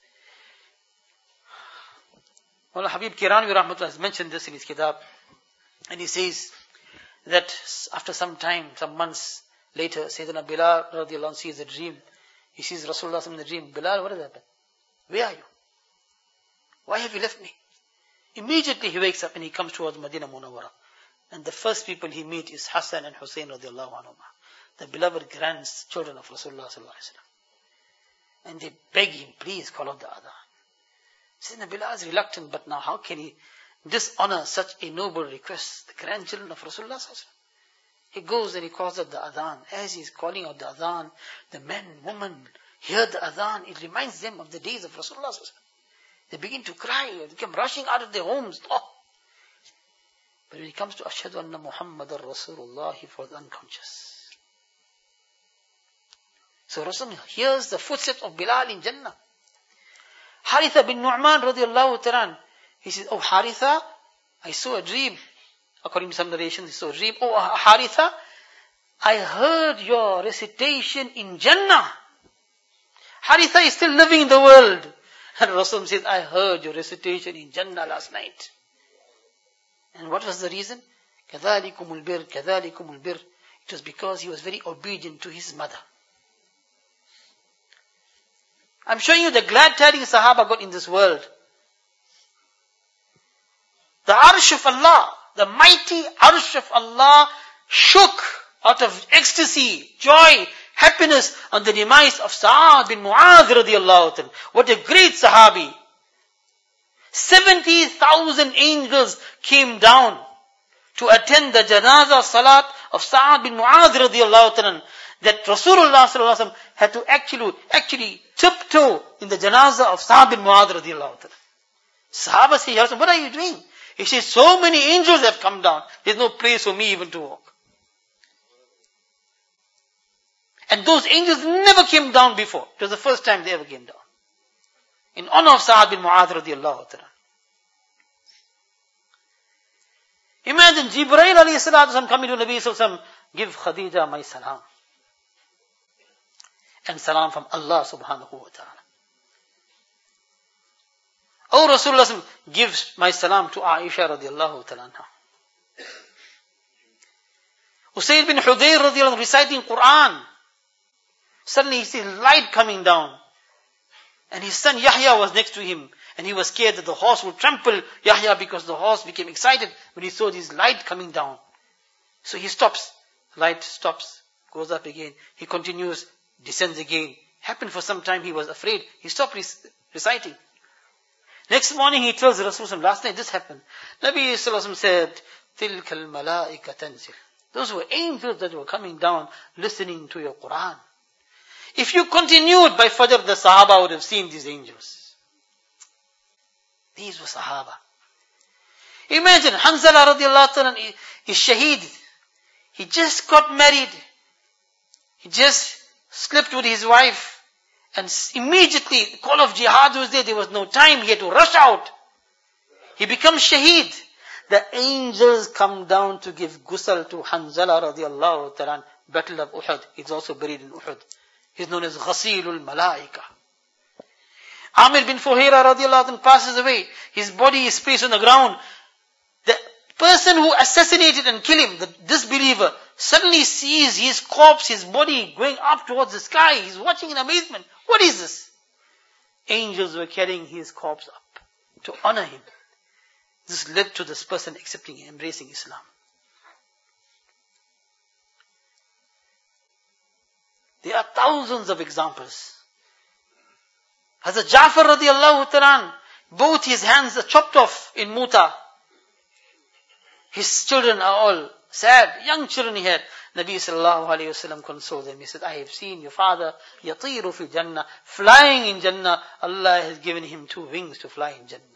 Well, Habib Kirani Rahmatullah has mentioned this in his kitab. And he says that after some time, some months later, Sayyidina Bilal radiallahu anhu sees a dream. He sees Rasulullah in the dream. Bilal, what has happened? Where are you? Why have you left me? Immediately he wakes up and he comes towards Madinah Munawwara. And the first people he meets is Hassan and Hussein radiallahu anhu, the beloved grandchildren of Rasulullah sallallahu alaihi wasallam. And they beg him, please call out the adhan. Sayyidina Bilal is reluctant, but now how can he dishonor such a noble request? The grandchildren of Rasulullah sallallahu alaihi wasallam. He goes and he calls out the adhan. As he is calling out the adhan, the men, women hear the adhan. It reminds them of the days of Rasulullah sallallahu alaihi wasallam. They begin to cry. They come rushing out of their homes. Oh. But when it comes to Ashhadu anna Muhammadar Rasulullah, he falls unconscious. So Rasul hears the footsteps of Bilal in Jannah. Haritha bin Nu'man radiallahu ta'ala, he says, oh Haritha, I saw a dream. According to some narrations, he saw a dream. Oh Haritha, I heard your recitation in Jannah. Haritha is still living in the world. And Rasul says, I heard your recitation in Jannah last night. And what was the reason? كَذَلِكُمُ الْبِرْ كَذَلِكُمُ الْبِرْ. It was because he was very obedient to his mother. I'm showing you the glad tidings Sahaba got in this world. The Arsh of Allah, the mighty Arsh of Allah shook out of ecstasy, joy, happiness on the demise of Sa'ad bin Mu'adh radiallahu anhu. What a great Sahabi. 70,000 angels came down to attend the janazah salat of Sa'ad bin Mu'adh radiallahu anhu. That Rasulullah sallallahu alaihi wasallam had to actually tiptoe in the janazah of Sa'ad bin Mu'adh radiallahu anhu. Sahaba say, Ya Rasul, what are you doing? He says, so many angels have come down. There's no place for me even to walk. And those angels never came down before. It was the first time they ever came down. In honor of Sa'ad bin Mu'adh radiallahu anhu. Imagine Jibreel alayhi salatu wasalam coming to Nabi sallallahu alayhi wa sallam, give Khadija my salam. And salam from Allah subhanahu wa ta'ala. Oh Rasulullah gives my salam to Aisha radiallahu ta'ala anha. Usayd bin Hudayr radiallahu anhu reciting Quran. Suddenly he sees light coming down. And his son Yahya was next to him. And he was scared that the horse would trample Yahya because the horse became excited when he saw this light coming down. So he stops. Light stops. Goes up again. He continues. Descends again. Happened for some time. He was afraid. He stopped reciting. Next morning he tells Rasulullah, last night this happened. Nabi sallallahu alaihi wasallam said, تِلْكَ الْمَلَائِكَ تَنْزِلُ. Those were angels that were coming down listening to your Quran. If you continued by Fajr, the Sahaba would have seen these angels. These were Sahaba. Imagine, Hanzala radiallahu anhu is shaheed. He just got married. He just slept with his wife. And immediately, the call of jihad was there. There was no time. He had to rush out. He becomes shaheed. The angels come down to give ghusl to Hanzala radiallahu ta'ala. Battle of Uhud. He's also buried in Uhud. He's known as Ghasilul Malaika. Amir bin Fuhaira radiallahu anhu passes away. His body is placed on the ground. The person who assassinated and killed him, the disbeliever, suddenly sees his corpse, his body going up towards the sky. He's watching in amazement. What is this? Angels were carrying his corpse up to honor him. This led to this person accepting and embracing Islam. There are thousands of examples. Hazrat Ja'far radiallahu ta'ala, both his hands are chopped off in Muta. His children are all sad, young children he had. Nabi sallallahu alayhi wa sallam consoled them. He said, I have seen your father, yatiru fi Jannah, flying in Jannah. Allah has given him 2 wings to fly in Jannah.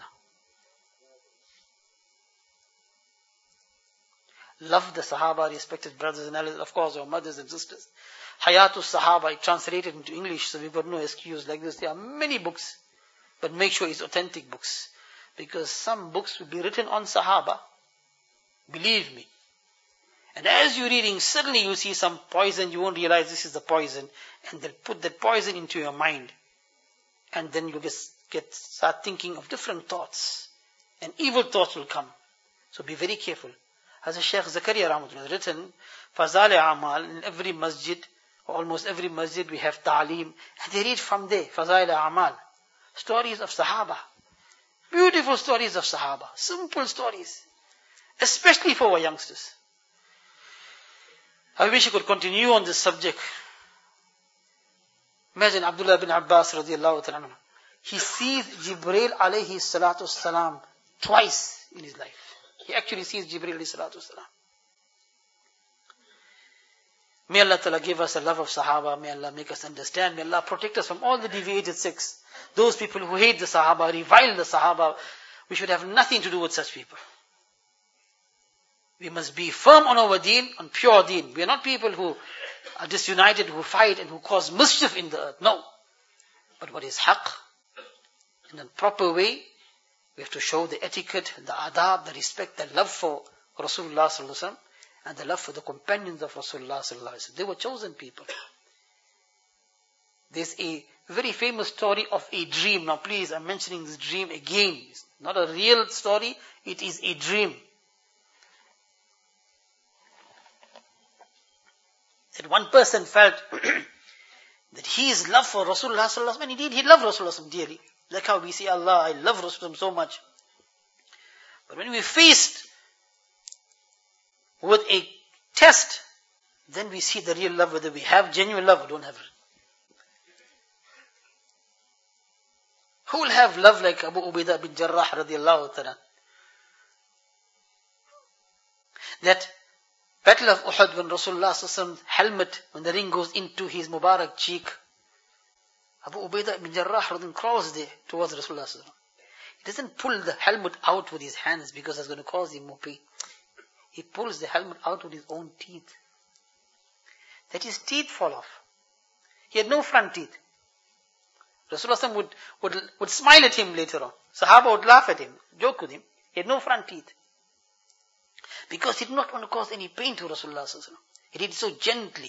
Love the Sahaba, respected brothers and elders, of course, our mothers and sisters. Hayatul Sahaba, I translated into English, so we've got no excuse like this. There are many books, but make sure it's authentic books. Because some books will be written on Sahaba, believe me. And as you're reading, suddenly you see some poison, you won't realize this is the poison, and they'll put that poison into your mind. And then you start thinking of different thoughts, and evil thoughts will come. So be very careful. As a Shaykh Zakaria Rahmatullah has written, Fazal Amal, in every masjid, almost every masjid we have ta'aleem, and they read from there, Fazal Amal. Stories of Sahaba. Beautiful stories of Sahaba. Simple stories. Especially for our youngsters. I wish I could continue on this subject. Imagine Abdullah bin Abbas radiallahu ta'ala. He sees Jibreel alayhi salatu salam twice in his life. He actually sees Jibreel alayhi salatu salam. May Allah Ta'ala give us a love of Sahaba. May Allah make us understand. May Allah protect us from all the deviated sects. Those people who hate the Sahaba, revile the Sahaba. We should have nothing to do with such people. We must be firm on our deen, on pure deen. We are not people who are disunited, who fight and who cause mischief in the earth. No. But what is haqq, in a proper way, we have to show the etiquette, the adab, the respect, the love for Rasulullah sallallahu alaihi wasallam. and the love for the companions of Rasulullah sallallahu alaihi wasallam. They were chosen people. There's a very famous story of a dream. Now please, I'm mentioning this dream again. It's not a real story, it is a dream. That one person felt that his love for Rasulullah sallallahu alaihi wasallam, and indeed he loved Rasulullah dearly. Like how we say, Allah, I love Rasulullah so much. But when we faced with a test, then we see the real love, whether we have genuine love or don't have it. Who will have love like Abu Ubaidah bin Jarrah radiallahu ta'ala? That Battle of Uhud, when Rasulullah's helmet, when the ring goes into his Mubarak cheek, Abu Ubaidah bin Jarrah crawls there towards Rasulullah. He doesn't pull the helmet out with his hands because that's going to cause him more pain. He pulls the helmet out with his own teeth. That his teeth fall off. He had no front teeth. Rasulullah would smile at him later on. Sahaba would laugh at him, joke with him. He had no front teeth. Because he did not want to cause any pain to Rasulullah. He did so gently.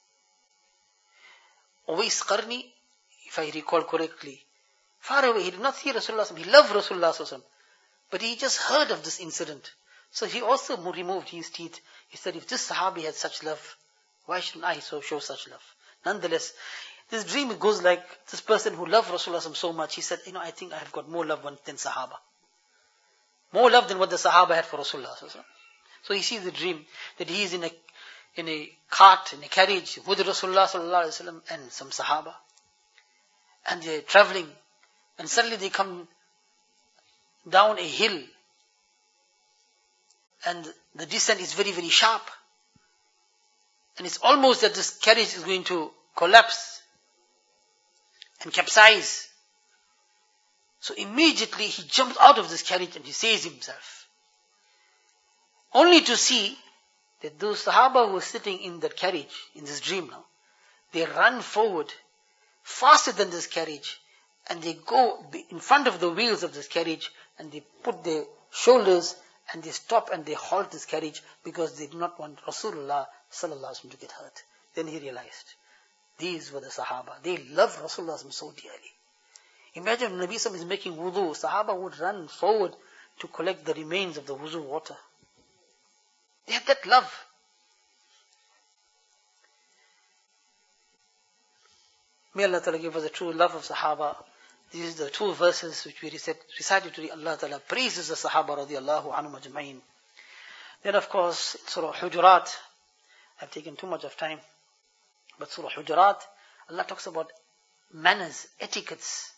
Uwais Qarni, if I recall correctly, far away, he did not see Rasulullah. He loved Rasulullah. But he just heard of this incident. So he also removed his teeth. He said, if this Sahabi had such love, why shouldn't I show such love? Nonetheless, this dream goes like this person who loved Rasulullah so much. He said, I think I have got more love than Sahaba. More love than what the Sahaba had for Rasulullah. So he sees the dream that he is in a cart, in a carriage with Rasulullah sallallahu alaihi wasallam and some Sahaba. And they're traveling. And suddenly they come down a hill. And the descent is very, very sharp. And it's almost that this carriage is going to collapse and capsize. So immediately he jumps out of this carriage and he saves himself. Only to see that those Sahaba who were sitting in that carriage, in this dream now, they run forward faster than this carriage and they go in front of the wheels of this carriage and they put their shoulders and they stop and they halt this carriage because they do not want Rasulullah sallallahu alaihi wasallam to get hurt. Then he realized, these were the Sahaba. They loved Rasulullah so dearly. Imagine Nabi Sallallahu is making wudu. Sahaba would run forward to collect the remains of the wudu water. They had that love. May Allah Ta'ala give us the true love of Sahaba. These are the two verses which we recited today. Allah Ta'ala praises the Sahaba radiallahu anhum ajma'in. Then of course, Surah Hujurat. I've taken too much of time. But Surah Hujurat, Allah talks about manners, etiquettes.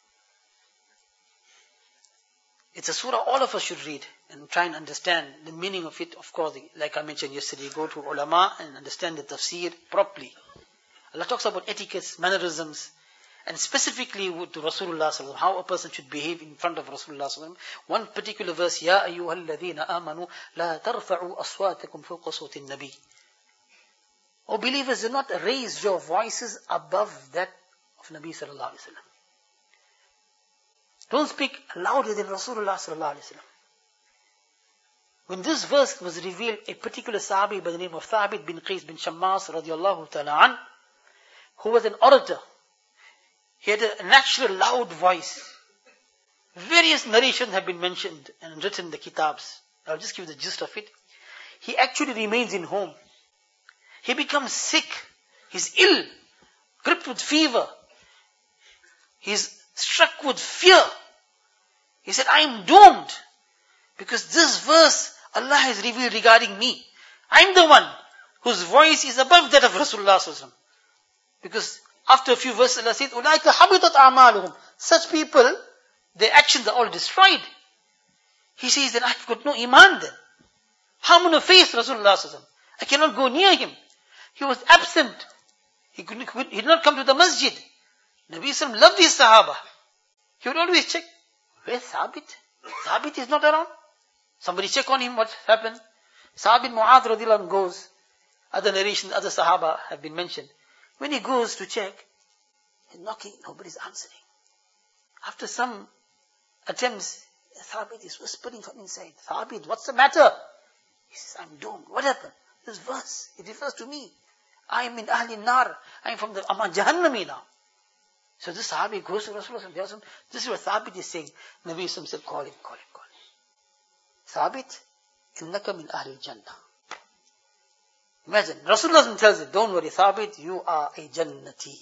It's a surah all of us should read and try and understand the meaning of it. Of course, like I mentioned yesterday, go to ulama and understand the tafsir properly. Allah talks about etiquettes, mannerisms, and specifically to Rasulullah sallallahu, how a person should behave in front of Rasulullah sallallahu. One particular verse, Ya ayyuhal ladhina amanu, la tarfa'u aswatakum fawqa sawti an-nabi. O believers, do not raise your voices above that of Nabi sallallahu alaihi wasallam. Don't speak louder than Rasulullah sallallahu alaihi wasallam. When this verse was revealed, a particular Sahabi by the name of Thabit bin Qais bin Shammas radiallahu ta'ala an, who was an orator, he had a natural loud voice. Various narrations have been mentioned and written in the kitabs. I'll just give the gist of it. He actually remains in home. He becomes sick. He's ill, gripped with fever. He's struck with fear. He said, I am doomed. Because this verse Allah has revealed regarding me. I'm the one whose voice is above that of Rasulullah sallallahu alaihi wasallam. Because after a few verses Allah said, Ulaika habitat a'maluhum. Such people, their actions are all destroyed. He says, then I've got no iman then. How am I going to face Rasulullah sallallahu alaihi wasallam? I cannot go near him. He was absent. He did not come to the masjid. Nabi Sallam loved his Sahaba. He would always check, where's Thabit? Thabit is not around. Somebody check on him, what happened? Sa'ad bin Mu'adh radiallahu anhu goes. Other narrations, other Sahaba have been mentioned. When he goes to check, he's knocking, nobody's answering. After some attempts, Thabit is whispering from inside. Thabit, what's the matter? He says, I'm doomed. What happened? This verse, it refers to me. I am in Ahli Nar. I am from the Amma Jahannami now. So this Sahabi goes to Rasulullah. This is what Thabit is saying. Nabi Yusuf said, call him. Thabit, innaka min Ahli Jannah. Imagine, Rasulullah tells him, don't worry, Thabit, you are a Jannati.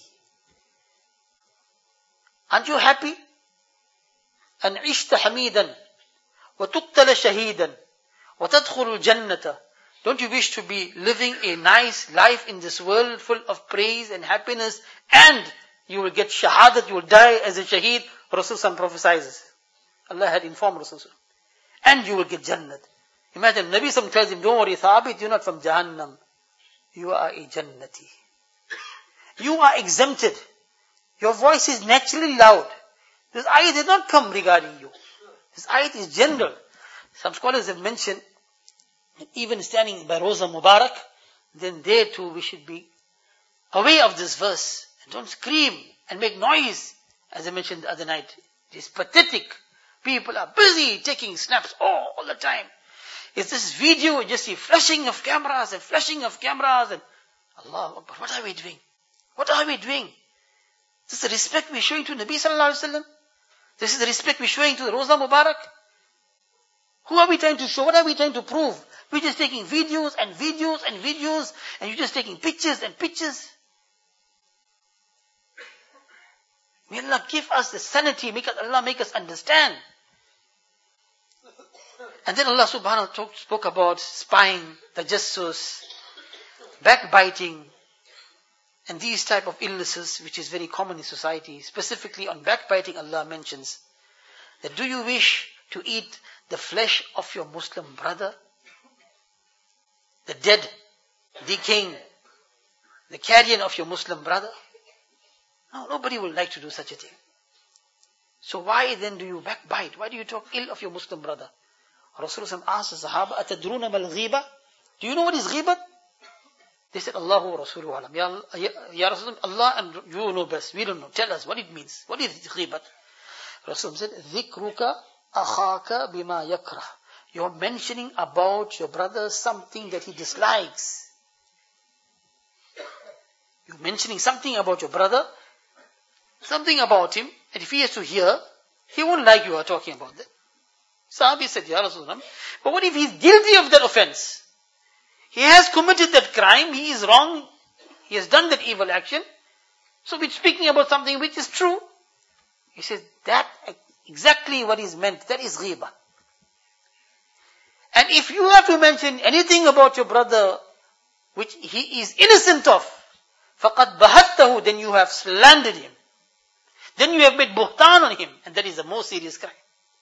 Aren't you happy? أن عشت حميدا وتقتل شهيدا وتدخل الجنة. Don't you wish to be living a nice life in this world full of praise and happiness, and you will get shahadat, you will die as a shaheed? Rasulullah prophesies. Allah had informed Rasulullah. And you will get Jannat. Imagine, Nabi Sallam tells him, don't worry, Thabit, you're not from Jahannam. You are a Jannati. You are exempted. Your voice is naturally loud. This ayat did not come regarding you. This ayat is general. Some scholars have mentioned that even standing by Roza Mubarak, then there too we should be aware of this verse. And don't scream and make noise. As I mentioned the other night, it is pathetic. People are busy taking snaps all the time. It's this video, just see flashing of cameras and Allah Akbar, what are we doing? What are we doing? This is the respect we're showing to Nabi Sallallahu Alaihi Wasallam. This is the respect we're showing to the Roza Mubarak. Who are we trying to show? What are we trying to prove? We're just taking videos, and you're just taking pictures and pictures. May Allah give us the sanity, Allah make us understand. And then Allah subhanahu wa ta'ala spoke about spying, tajassus, backbiting, and these type of illnesses which is very common in society. Specifically on backbiting, Allah mentions that, do you wish to eat the flesh of your Muslim brother? The dead, decaying, the carrion of your Muslim brother? No, nobody would like to do such a thing. So why then do you backbite? Why do you talk ill of your Muslim brother? Rasulullah asked the Sahaba, أَتَدْرُونَ مَا الْغِيبَةِ? Do you know what is ghibat? They said, Allahu wa Rasuluhu alam. Ya Rasulullah, Allah and you know best. We don't know. Tell us what it means. What is ghibat? Rasulullah said, ذِكْرُكَ أَخَاكَ بِمَا يَكْرَهُ. You're mentioning about your brother something that he dislikes. You're mentioning something about your brother, something about him, and if he has to hear, he won't like you are talking about that. Sahabi said, Ya Rasulullah, but what if he's guilty of that offense? He has committed that crime, he is wrong, he has done that evil action, so we're speaking about something which is true. He says, that exactly what is meant, that is ghibah. And if you have to mention anything about your brother, which he is innocent of, فَقَدْ بَهَتَّهُ, then you have slandered him. Then you have made buhtan on him, and that is the most serious crime.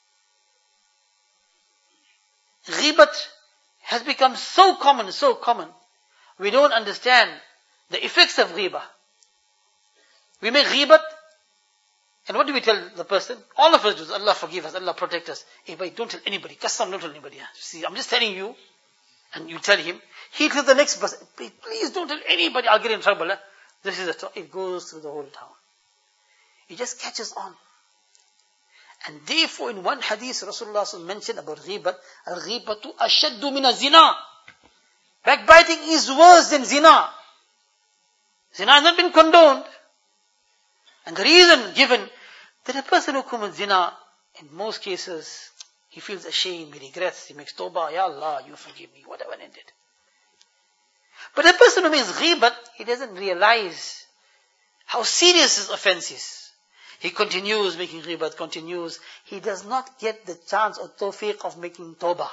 Ghibat has become so common, we don't understand the effects of ghibah. We make ghibat, and what do we tell the person? All of us do, Allah forgive us, Allah protect us. Hey, boy, don't tell anybody, Qasam, don't tell anybody. See, I'm just telling you, and you tell him, he tells the next person, please don't tell anybody, I'll get in trouble. This is it goes through the whole town. It just catches on. And therefore, in one hadith, Rasulullah mentioned about ghibat, al-ghibatu ashaddu min az-zina. Backbiting is worse than zina. Zina has not been condoned. And the reason given, that a person who commits zina, in most cases, he feels ashamed, he regrets, he makes tawbah, Ya Allah, you forgive me, whatever I did. But a person who makes ghibat, he doesn't realize how serious his offense is. He continues making ghibat, continues. He does not get the chance or tawfiq of making tawbah.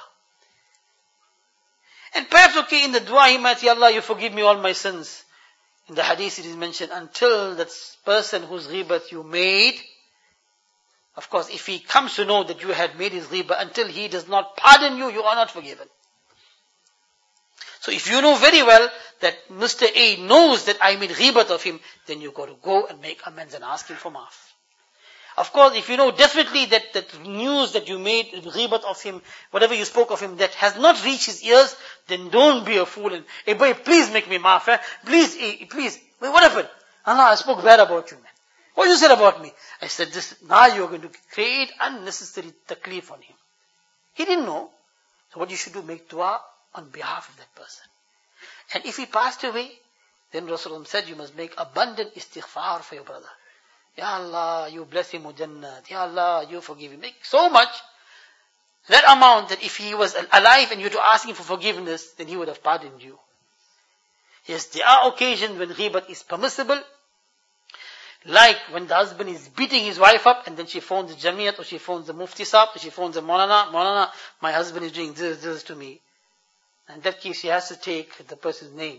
And perhaps, in the dua he might say, Allah, you forgive me all my sins. In the hadith it is mentioned, until that person whose ghibat you made, of course, if he comes to know that you had made his ghibat, until he does not pardon you, you are not forgiven. So if you know very well that Mr. A knows that I made ghibat of him, then you got to go and make amends and ask him for maaf. Of course, if you know definitely that the news that you made, ghibat of him, whatever you spoke of him, that has not reached his ears, then don't be a fool. And, hey boy, please make me maaf. Please. Wait, what happened? Allah, I spoke bad about you, man. What you said about me? I said this, now you're going to create unnecessary taklif on him. He didn't know. So what you should do, make dua. on behalf of that person. And if he passed away, then Rasulullah said, you must make abundant istighfar for your brother. Ya Allah, you bless him with Jannat. Ya Allah, you forgive him. Make so much, that amount that if he was alive and you were to ask him for forgiveness, then he would have pardoned you. Yes, there are occasions when ghibat is permissible, like when the husband is beating his wife up and then she phones the Jamiyat or she phones the Mufti Sahab or she phones the Maulana, my husband is doing this to me. In that case, she has to take the person's name.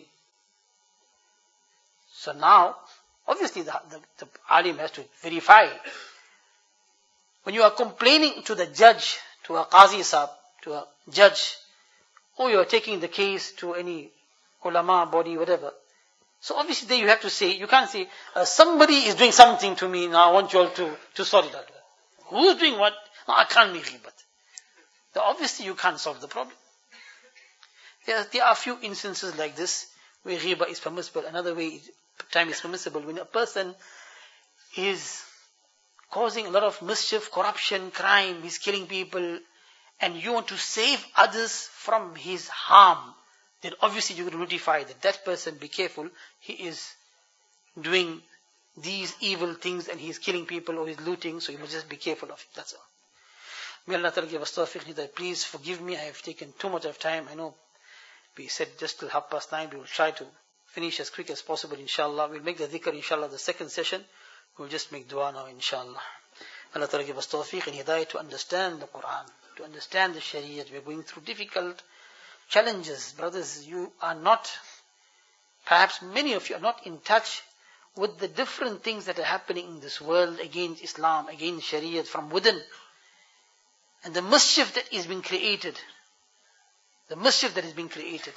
So now, obviously the alim has to verify. When you are complaining to the judge, to a qazi sahab, to a judge, or you are taking the case to any ulama body, whatever. So obviously there you have to say, you can't say, somebody is doing something to me, now I want you all to sort it out. Who's doing what? No, I can't make ghibat. So obviously you can't solve the problem. There are a few instances like this, where ghiba is permissible. Another way, time is permissible, when a person is causing a lot of mischief, corruption, crime, he's killing people, and you want to save others from his harm, then obviously you would notify that person, be careful, he is doing these evil things and he's killing people or he's looting, so you must just be careful of it, that's all. May Allah Ta'ala give us tawfiq. Please forgive me, I have taken too much of time. I know we said just till 9:30, we will try to finish as quick as possible, inshallah. We'll make the dhikr, inshallah, the second session. We'll just make dua now, inshallah. Allah Ta'ala give us tawfiq and hidayah to understand the Quran, to understand the Shariat. We're going through difficult challenges. Brothers, you are not, perhaps many of you are not in touch with the different things that are happening in this world against Islam, against Shariat from within. And the mischief that is being created. The mischief that is being created.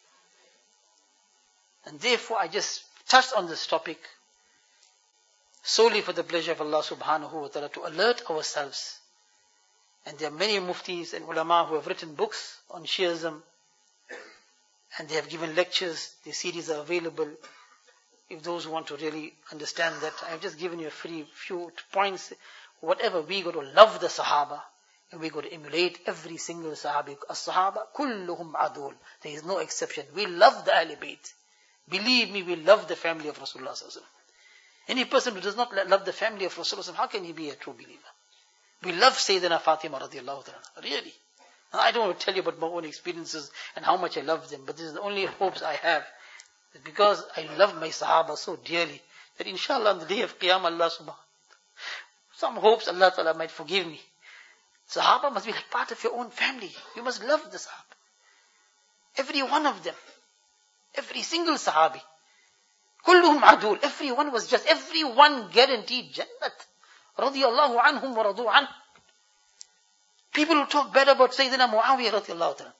And therefore I just touched on this topic solely for the pleasure of Allah subhanahu wa ta'ala, to alert ourselves. And there are many muftis and ulama who have written books on Shiism, and they have given lectures. The series are available. If those who want to really understand that, I have just given you a few points. Whatever, we got to love the Sahaba, and we got to emulate every single Sahabi. As-Sahaba, kulluhum adul. There is no exception. We love the Ahl Bayt. Believe me, we love the family of Rasulullah sallallahu alaihi wasallam. Any person who does not love the family of Rasulullah, how can he be a true believer? We love Sayyidina Fatima radiallahu ta'ala. Really. I don't want to tell you about my own experiences and how much I love them, but this is the only hopes I have. Because I love my Sahaba so dearly, that inshallah on the day of Qiyam, Allah subhanahu, some hopes Allah ta'ala might forgive me. Sahaba must be like part of your own family. You must love the Sahaba. Every one of them. Every single Sahabi. Kulluhum adul. Everyone guaranteed Jannat. Radiyallahu anhum wa radu an. People who talk bad about Sayyidina Muawiyah radiyallahu ta'ala.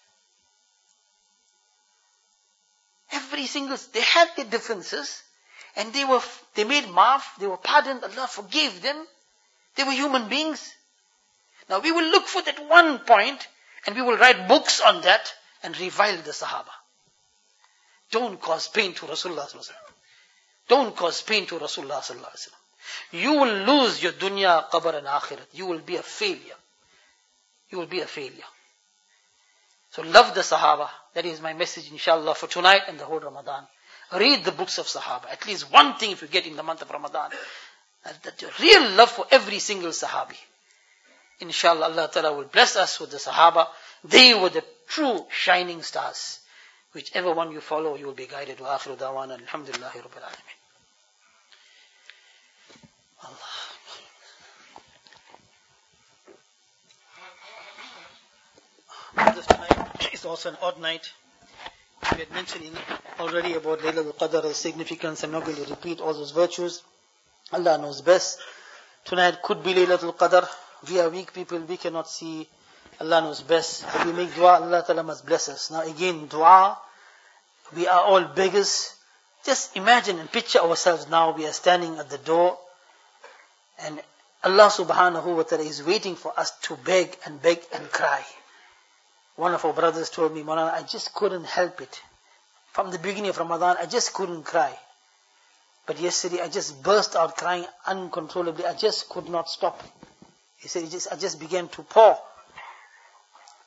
Every single, they had their differences, and they made maaf, they were pardoned, Allah forgave them. They were human beings. Now we will look for that one point, and we will write books on that, and revile the Sahaba. Don't cause pain to Rasulullah sallallahu alaihi wasallam. Don't cause pain to Rasulullah sallallahu alaihi wasallam. You will lose your dunya, qabr and akhirat. You will be a failure. You will be a failure. So love the Sahaba. That is my message, inshallah, for tonight and the whole Ramadan. Read the books of Sahaba. At least one thing if you get in the month of Ramadan. That real love for every single Sahabi. Inshallah, Allah Ta'ala will bless us with the Sahaba. They were the true shining stars. Whichever one you follow, you will be guided. Wa akhiru dawana, alhamdulillahi rabbil alameen. Allah. This tonight is also an odd night. We had mentioned already about Laylatul Qadr, the significance. I'm not going to repeat all those virtues. Allah knows best. Tonight could be Laylatul Qadr. We are weak people, we cannot see. Allah knows best. If we make dua, Allah Ta'ala must bless us. Now again, dua, we are all beggars. Just imagine and picture ourselves now, we are standing at the door, and Allah subhanahu wa ta'ala is waiting for us to beg and cry. One of our brothers told me, Maulana, I just couldn't help it. From the beginning of Ramadan, I just couldn't cry. But yesterday, I just burst out crying uncontrollably. I just could not stop. He said, I just began to pour.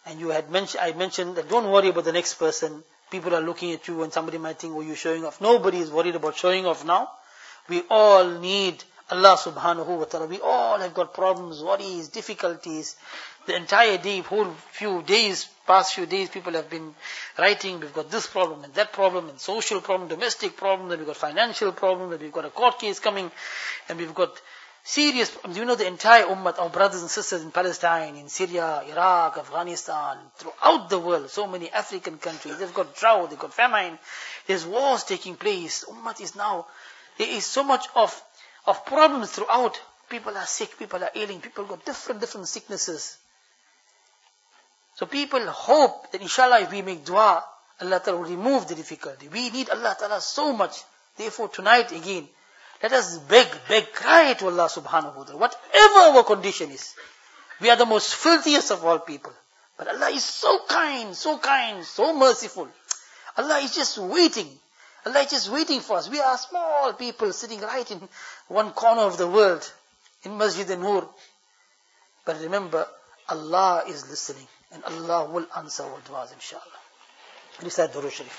And I mentioned that don't worry about the next person. People are looking at you and somebody might think, oh, you're showing off. Nobody is worried about showing off now. We all need Allah subhanahu wa ta'ala. We all have got problems, worries, difficulties. The entire day, past few days, people have been writing, we've got this problem and that problem and social problem, domestic problem, then we've got financial problem, then we've got a court case coming, and we've got serious problems. You know, the entire ummah, our brothers and sisters in Palestine, in Syria, Iraq, Afghanistan, throughout the world, so many African countries, they've got drought, they've got famine, there's wars taking place. Ummah is now, there is so much of problems throughout. People are sick, people are ailing, people got different sicknesses. So people hope that inshallah if we make dua, Allah Ta'ala will remove the difficulty. We need Allah Ta'ala so much. Therefore tonight again, let us beg, cry to Allah subhanahu wa ta'ala. Whatever our condition is, we are the most filthiest of all people. But Allah is so kind, so merciful. Allah is just waiting. Allah is just waiting for us. We are small people sitting right in one corner of the world, in Masjid An-Nur. But remember, Allah is listening. And Allah will answer our du'as, inshallah. Recite Durood Sharif.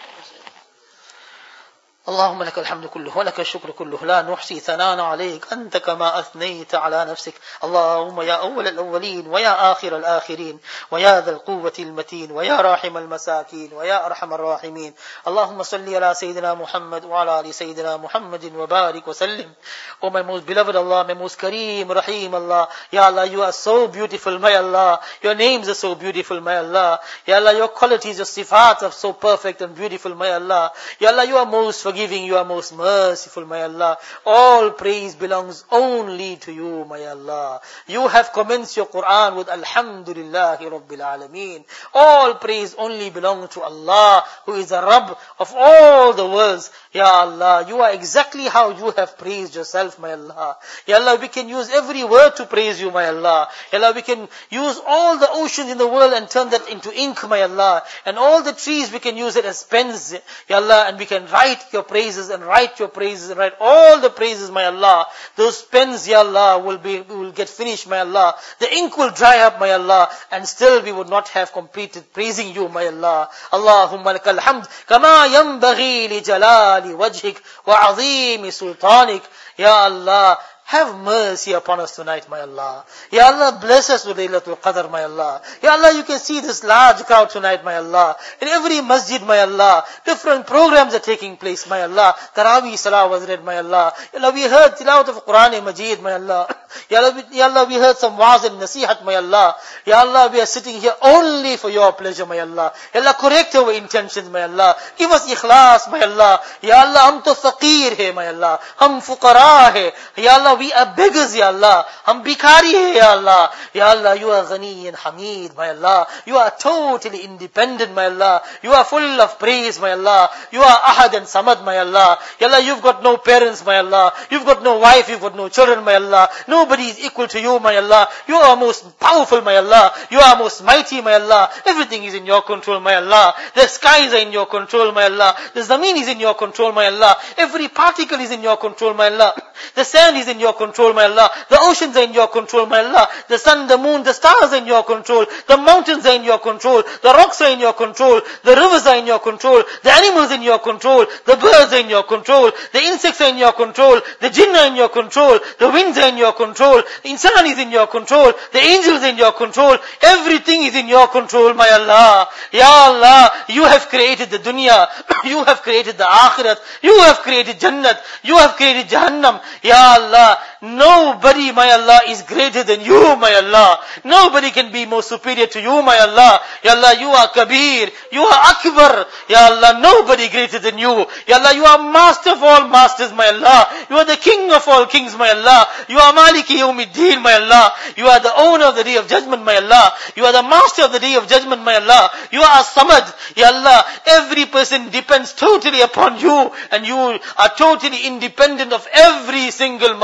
اللهم لك الحمد كله ولك الشكر كله لا نحصي ثناء عليك أنت كما أثنيت على نفسك اللهم يا أول الأولين ويا آخر الآخرين ويا ذا القوة المتين ويا راحم المساكين ويا أرحم الراحمين اللهم صل على سيدنا محمد وعلى آل سيدنا محمد وبارك وسلم. Oh my most beloved Allah, my most Kareem, Rahim Allah, Ya Allah, you are so beautiful, my Allah, your names are so beautiful, my Allah, Ya Allah, your qualities, your sifat are so perfect and beautiful, my Allah, Ya Allah, you are most forgiving, you are most merciful, my Allah. All praise belongs only to you, my Allah. You have commenced your Quran with Alhamdulillahi Rabbil Alameen. All praise only belongs to Allah, who is the Rabb of all the worlds. Ya Allah, you are exactly how you have praised yourself, my Allah. Ya Allah, we can use every word to praise you, my Allah. Ya Allah, we can use all the oceans in the world and turn that into ink, my Allah. And all the trees, we can use it as pens, Ya Allah, and we can write your praises and write your praises and write all the praises, my Allah. Those pens, Ya Allah, will get finished, my Allah. The ink will dry up, my Allah, and still we would not have completed praising you, my Allah. Allahumma lakal hamd kama yanbaghi li jalali wajhik wa azimi sultanik. Ya Allah, have mercy upon us tonight, my Allah. Ya Allah, bless us with Laylatul Qadr, my Allah. Ya Allah, you can see this large crowd tonight, my Allah. In every masjid, my Allah, different programs are taking place, my Allah. Taraweeh Salah was read, my Allah. Ya Allah, we heard tilawat of Quran Majid, my Allah. Ya Allah, we heard some wa'az and nasihat, my Allah. Ya Allah, we are sitting here only for your pleasure, my Allah. Ya Allah, correct our intentions, my Allah. Give us ikhlas, my Allah. Ya Allah, hum to faqir hai, my Allah. Hum fuqara hai. Ya Allah, we are beggars, Ya Allah. Hum bhikhari hai, Ya Allah. Ya Allah, you are Ghani and Hamid, my Allah. You are totally independent, my Allah. You are full of praise, my Allah. You are Ahad and Samad, my Allah. Ya Allah, you've got no parents, my Allah. You've got no wife, you've got no children, my Allah. Nobody is equal to you, my Allah. You are most powerful, my Allah. You are most mighty, my Allah. Everything is in your control, my Allah. The skies are in your control, my Allah. The zameen is in your control, my Allah. Every particle is in your control, my Allah. The sand is in your control, my Allah. The oceans are in your control, my Allah. The sun, the moon, the stars are in your control. The mountains are in your control. The rocks are in your control. The rivers are in your control. The animals are in your control. The birds are in your control. The insects are in your control. The jinn are in your control. The winds are in your control. The insan is in your control. The angels are in your control. Everything is in your control, my Allah. Ya Allah, you have created the dunya. You have created the akhirat. You have created Jannat. You have created Jahannam. Ya Allah, nobody, my Allah, is greater than you, my Allah. Nobody can be more superior to you, my Allah. Ya Allah, you are Kabir. You are Akbar. Ya Allah, nobody greater than you. Ya Allah, you are master of all masters, my Allah. You are the king of all kings, my Allah. You are Maliki Yawmiddin, my Allah. You are the owner of the day of judgment, my Allah. You are the master of the day of judgment, my Allah. You are Samad. Ya Allah, every person depends totally upon you, and you are totally independent of every single makhluk.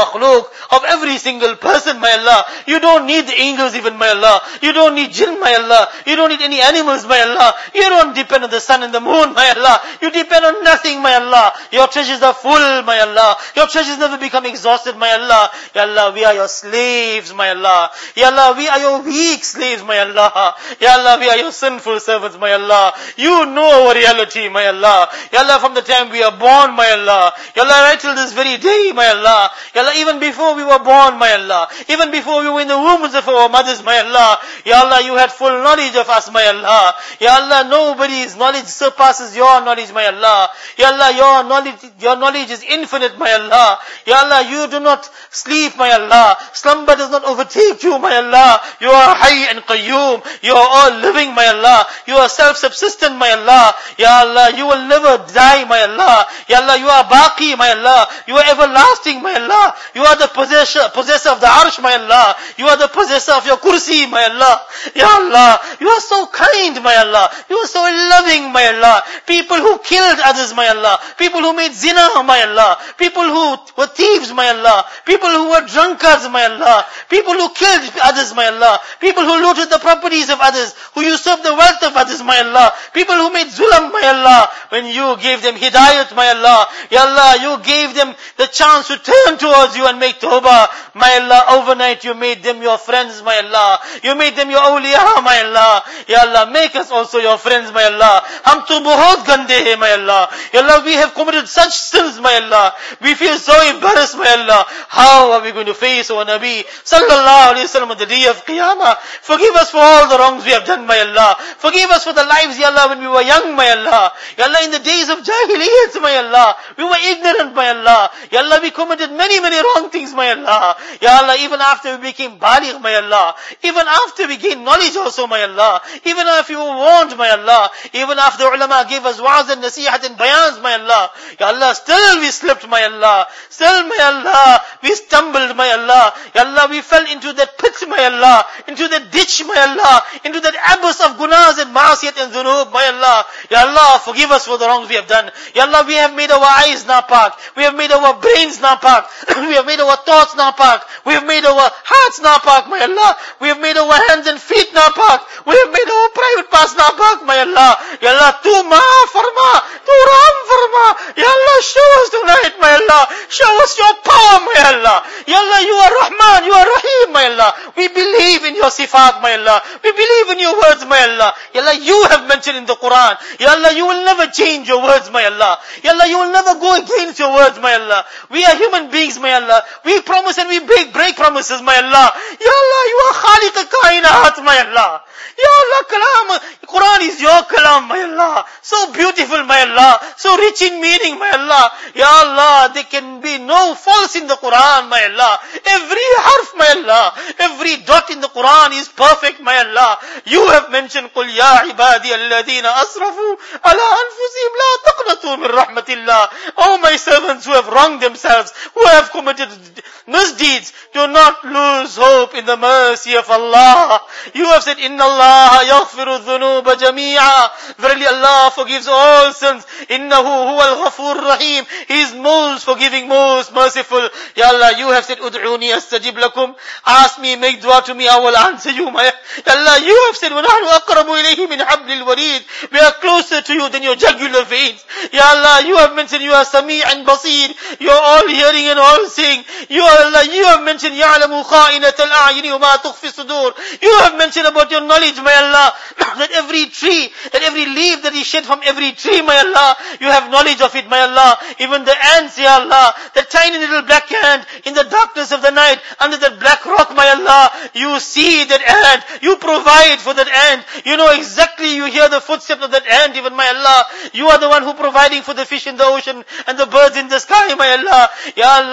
of every single person, my Allah. You don't need the angels even, my Allah. You don't need jinn, my Allah. You don't need any animals, my Allah. You don't depend on the sun and the moon, my Allah. You depend on nothing, my Allah. Your treasures are full, my Allah. Your treasures never become exhausted, my Allah. Ya Allah, we are your slaves, my Allah. Ya Allah, we are your weak slaves, my Allah. Ya Allah, we are your sinful servants, my Allah. You know our reality, my Allah. Ya Allah, from the time we are born, my Allah. Ya Allah, right till this very day, my Allah. Ya Allah, even before we were born, my Allah. Even before we were in the wombs of our mothers, my Allah. Ya Allah, you had full knowledge of us, my Allah. Ya Allah, nobody's knowledge surpasses your knowledge, my Allah. Ya Allah, your knowledge is infinite, my Allah. Ya Allah, you do not sleep, my Allah. Slumber does not overtake you, my Allah. You are Hayy and Qayyum. You are all living, my Allah. You are self-subsistent, my Allah. Ya Allah, you will never die, my Allah. Ya Allah, you are Baqi, my Allah. You are everlasting, my Allah. You are the possessor of the Arsh, my Allah. You are the possessor of your Kursi, my Allah. Ya Allah, you are so kind, my Allah. You are so loving, my Allah. People who killed others, my Allah. People who made zina, my Allah. People who were thieves, my Allah. People who were drunkards, my Allah. People who killed others, my Allah. People who looted the properties of others. Who usurped the wealth of others, my Allah. People who made zulam, my Allah. When you gave them hidayat, my Allah. Ya Allah, you gave them the chance to turn towards you and make tawbah. My Allah, overnight you made them your friends, my Allah. You made them your awliya, my Allah. Ya Allah, make us also your friends, my Allah. Hum to bahut gande hai, my Allah. Ya Allah, we have committed such sins, my Allah. We feel so embarrassed, my Allah. How are we going to face our Nabi sallallahu alayhi wa sallam on the day of Qiyamah? Forgive us for all the wrongs we have done, my Allah. Forgive us for the lives, Ya Allah, when we were young, my Allah. Ya Allah, in the days of Jahiliyyat, my Allah. We were ignorant, my Allah. Ya Allah, we committed many, many wrong things, my Allah. Ya Allah, even after we became baligh, my Allah. Even after we gained knowledge also, my Allah. Even after we were warned, my Allah. Even after ulama gave us wa'az and nasihat and bayans, my Allah. Ya Allah, still we slipped, my Allah. Still, my Allah, we stumbled, my Allah. Ya Allah, we fell into that pit, my Allah. Into that ditch, my Allah. Into that abyss of gunas and ma'asiyat and dhunub, my Allah. Ya Allah, forgive us for the wrongs we have done. Ya Allah, we have made our eyes napak. We have made our brains napak. We have made our thoughts napak. We have made our hearts napak, my Allah. We have made our hands and feet napak. We have made our private parts napak, my Allah. Ya Allah, tu maaf farma, tu ram farma. Ya Allah, show us tonight, my Allah. Show us your power, my Allah. Ya Allah, you are Rahman, you are Rahim, my Allah. We believe in your sifat, my Allah. We believe in your words, my Allah. Ya Allah, you have mentioned in the Quran. Ya Allah, you will never change your words, my Allah. Ya Allah, you will never go against your words, my Allah. We are human beings, my Allah. We promise and we break promises, my Allah. Ya Allah, you are Khaliq al-Kainat, my Allah. Ya Allah, kalam, Quran is your kalam, my Allah. So beautiful, my Allah. So rich in meaning, my Allah. Ya Allah, there can be no faults in the Quran, my Allah. Every harf, my Allah. Every dot in the Quran is perfect, my Allah. You have mentioned, قُلْ يَا عِبَادِيَ الَّذِينَ أَسْرَفُوا عَلَىٰ أَنفُسِهِمْ لَا تَقْنَطُوا مِنْ رَحْمَةِ اللَّهِ. Oh, my servants who have wronged themselves, who have committed misdeeds, do not lose hope in the mercy of Allah. You have said, إِنَّ اللَّهَ يَغْفِرُ الذُّنُوبَ جَمِيعًا. Verily Allah forgives all sins. إِنَّهُ هُوَ الْغَفُورُ الرَّحِيمُ. He is most forgiving, most merciful. Ya Allah, you have said, أُدْعُونِي أَسْتَجِبْ لَكُمْ. Ask me, make dua to me, I will answer you. Ya Allah, you have said, وَنَحْنُ أَقْرَبُ إِلَيْهِ مِنْ حَبْلِ الْوَرِيدِ. We are closer to you than your jugular veins. Ya Allah, you have mentioned you are Sami' and Basir. You are all hearing and all seeing. You Allah, you have mentioned يَعْلَمُ خَائِنَةَ الْأَعْيُنِ وَمَا تُخْفِي الصُّدُورِ. You have mentioned about your knowledge, my Allah, that every tree, that every leaf that is shed from every tree, my Allah, you have knowledge of it, my Allah. Even the ants, Ya Allah, the tiny little black ant in the darkness of the night, under that black rock, my Allah, you see that ant, you provide for that ant, you know exactly, you hear the footsteps of that ant, even my Allah, you are the one who providing for the fish in the ocean and the birds in the sky, my Allah. Ya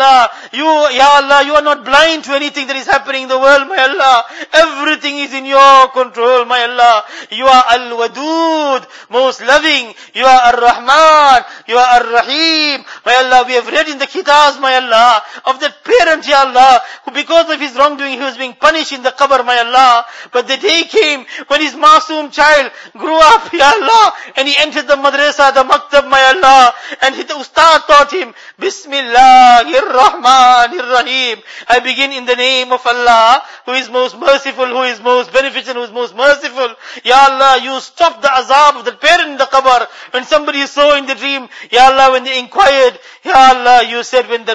Allah, you are not blind to anything that is happening in the world, my Allah. Everything is in your control, my Allah. You are Al-Wadud, most loving. You are Ar-Rahman. You are Ar-Rahim. My Allah, we have read in the kitabs, my Allah, of that parent, Ya Allah, who because of his wrongdoing, he was being punished in the qabr, my Allah. But the day came when his masoom child grew up, Ya Allah, and he entered the madrasa, the maktab, my Allah, and the ustad taught him, Bismillahir Rahmanir Rahmanir Rahim. I begin in the name of Allah, who is most merciful, who is most beneficent, who is most merciful. Ya Allah, you stop the azab of the parent in the qabr. When somebody saw in the dream, Ya Allah, when they inquired, Ya Allah, you said when the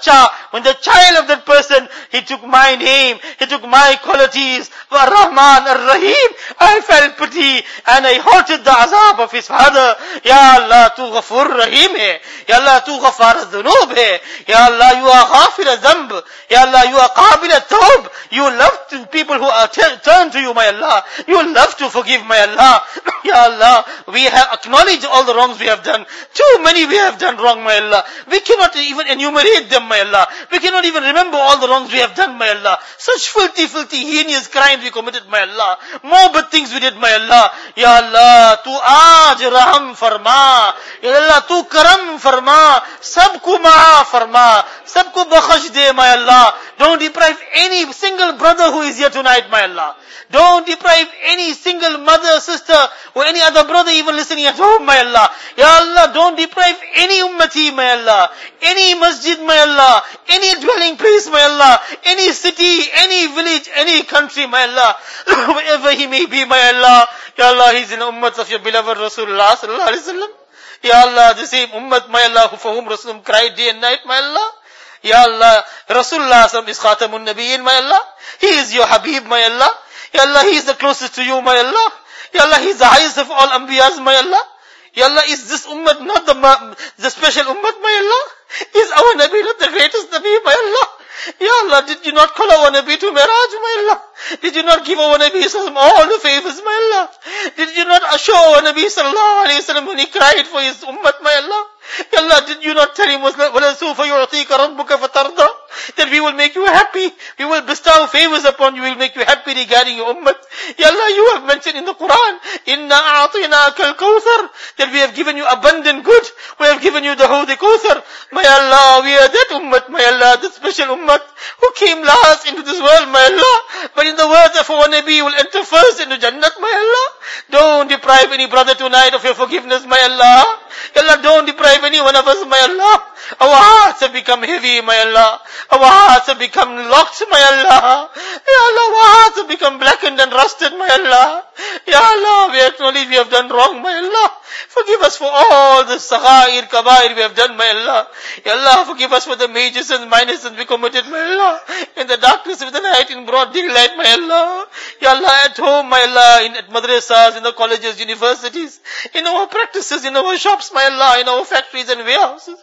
child of that person, he took my name, he took my qualities, Ar-Rahman, Ar-Rahim, I felt pity and I halted the azab of his father. Ya Allah, tu Ghafur Rahim hai. Ya Allah, tu Ghafar Dhunub hai. Ya Allah, you are Ghafir Zamb. Ya Allah, you are Qabil Tawb. You love people who are turn to you, my Allah. You love to forgive, my Allah. Ya Allah, we have acknowledged all the wrongs we have done. Too many we have done wrong, my Allah. We cannot even enumerate them, my Allah. We cannot even remember all the wrongs we have done, my Allah. Such filthy, heinous crimes we committed, my Allah. More bad things we did, my Allah. Ya Allah, tu aaj raham farma. Ya Allah, tu karam farma. Sabko maaf farma. Sabko bakhash de, my Allah. Don't deprive any single brother who is here tonight, my Allah. Don't deprive any single mother, sister, or any other brother even listening at home, my Allah. Ya Allah, don't deprive any ummati, my Allah. Any masjid, my Allah. Any dwelling place, my Allah. Any city, any village, any country, my Allah. Wherever he may be, my Allah. Ya Allah, he's in the ummats of your beloved Rasulullah sallallahu alaihi wasallam. Ya Allah, the same ummat, my Allah, for whom Rasulullah cried day and night, my Allah. Ya Allah, Rasulullah sallallahu is Khatamun Nabiyyin, my Allah. He is your Habib, my Allah. Ya Allah, he is the closest to you, my Allah. Ya Allah, he is the highest of all Anbiyas, my Allah. Ya Allah, is this ummah not the special ummah, my Allah? Is our Nabi not the greatest Nabi, my Allah? Ya Allah, did you not call our Nabi to Miraj, my Allah? Did you not give our Nabi sallallahu all the favors, my Allah? Did you not assure our Nabi sallallahu alayhi wa sallam when he cried for his ummah, my Allah? Ya Allah, did you not tell him, وَلَسُوفَ يُعْطِيكَ رَبُّكَ فَتَرْضَى, that we will make you happy, we will bestow favors upon you, we will make you happy regarding your ummah. Ya Allah, you have mentioned in the Quran, إِنَّا أَعْطِينَاكَ الْكَوْثَرِ, that we have given you abundant good, we have given you the Hawd Kawthar. My Allah, we are that ummah, my Allah, that special ummah, who came last into this world, my Allah, but in the words of our Nabi, will enter first into Jannat, my Allah. Don't deprive any brother tonight of your forgiveness, my Allah. Ya Allah, don't deprive any one of us, my Allah. Our hearts have become heavy, my Allah. Our hearts have become locked, my Allah. Ya Allah, our hearts have become blackened and rusted, my Allah. Ya Allah, we acknowledge we have done wrong, my Allah. Forgive us for all the saghair, kabair we have done, my Allah. Ya Allah, forgive us for the major sins, minor sins we committed, my Allah. In the darkness of the night, in broad daylight, my Allah. Ya Allah, at home, my Allah, at madrasas, in the colleges, universities, in our practices, in our shops, my Allah, in our factories and warehouses.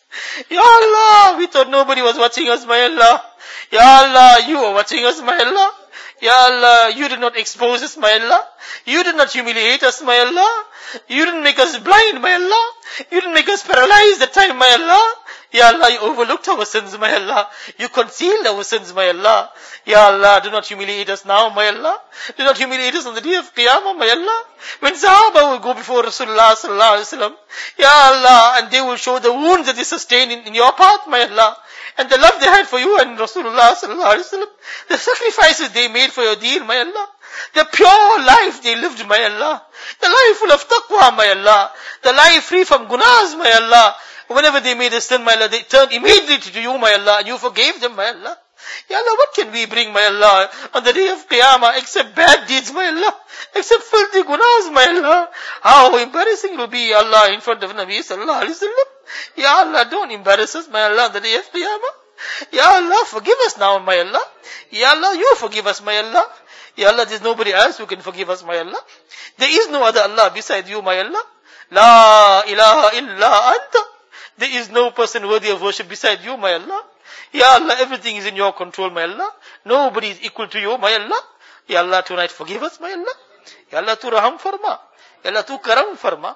Ya Allah, we thought nobody was watching us, my Allah. Ya Allah, you are watching us, my Allah. Ya Allah, you did not expose us, my Allah. You did not humiliate us, my Allah. You didn't make us blind, my Allah. You didn't make us paralyzed at time, my Allah. Ya Allah, you overlooked our sins, my Allah. You concealed our sins, my Allah. Ya Allah, do not humiliate us now, my Allah. Do not humiliate us on the day of Qiyamah, my Allah. When Sahaba will go before Rasulullah sallallahu alaihi wasallam, Ya Allah, and they will show the wounds that they sustained in your path, my Allah. And the love they had for you and Rasulullah sallallahu alaihi wasallam. The sacrifices they made for your deen, my Allah. The pure life they lived, my Allah. The life full of taqwa, my Allah. The life free from gunas, my Allah. Whenever they made a sin, my Allah, they turned immediately to you, my Allah, and you forgave them, my Allah. Ya Allah, what can we bring, my Allah, on the day of Qiyamah, except bad deeds, my Allah, except filthy gunas, my Allah. How embarrassing it will be, Ya Allah, in front of Nabi sallallahu alaihi wasallam. Ya Allah, don't embarrass us, my Allah, on the day of Qiyamah. Ya Allah, forgive us now, my Allah. Ya Allah, you forgive us, my Allah. Ya Allah, there is nobody else who can forgive us, my Allah. There is no other Allah beside you, my Allah. La ilaha illa anta. There is no person worthy of worship beside you, my Allah. Ya Allah, everything is in your control, my Allah. Nobody is equal to you, my Allah. Ya Allah, tonight forgive us, my Allah. Ya Allah, tu raham farma. Ya Allah, tu karam farma.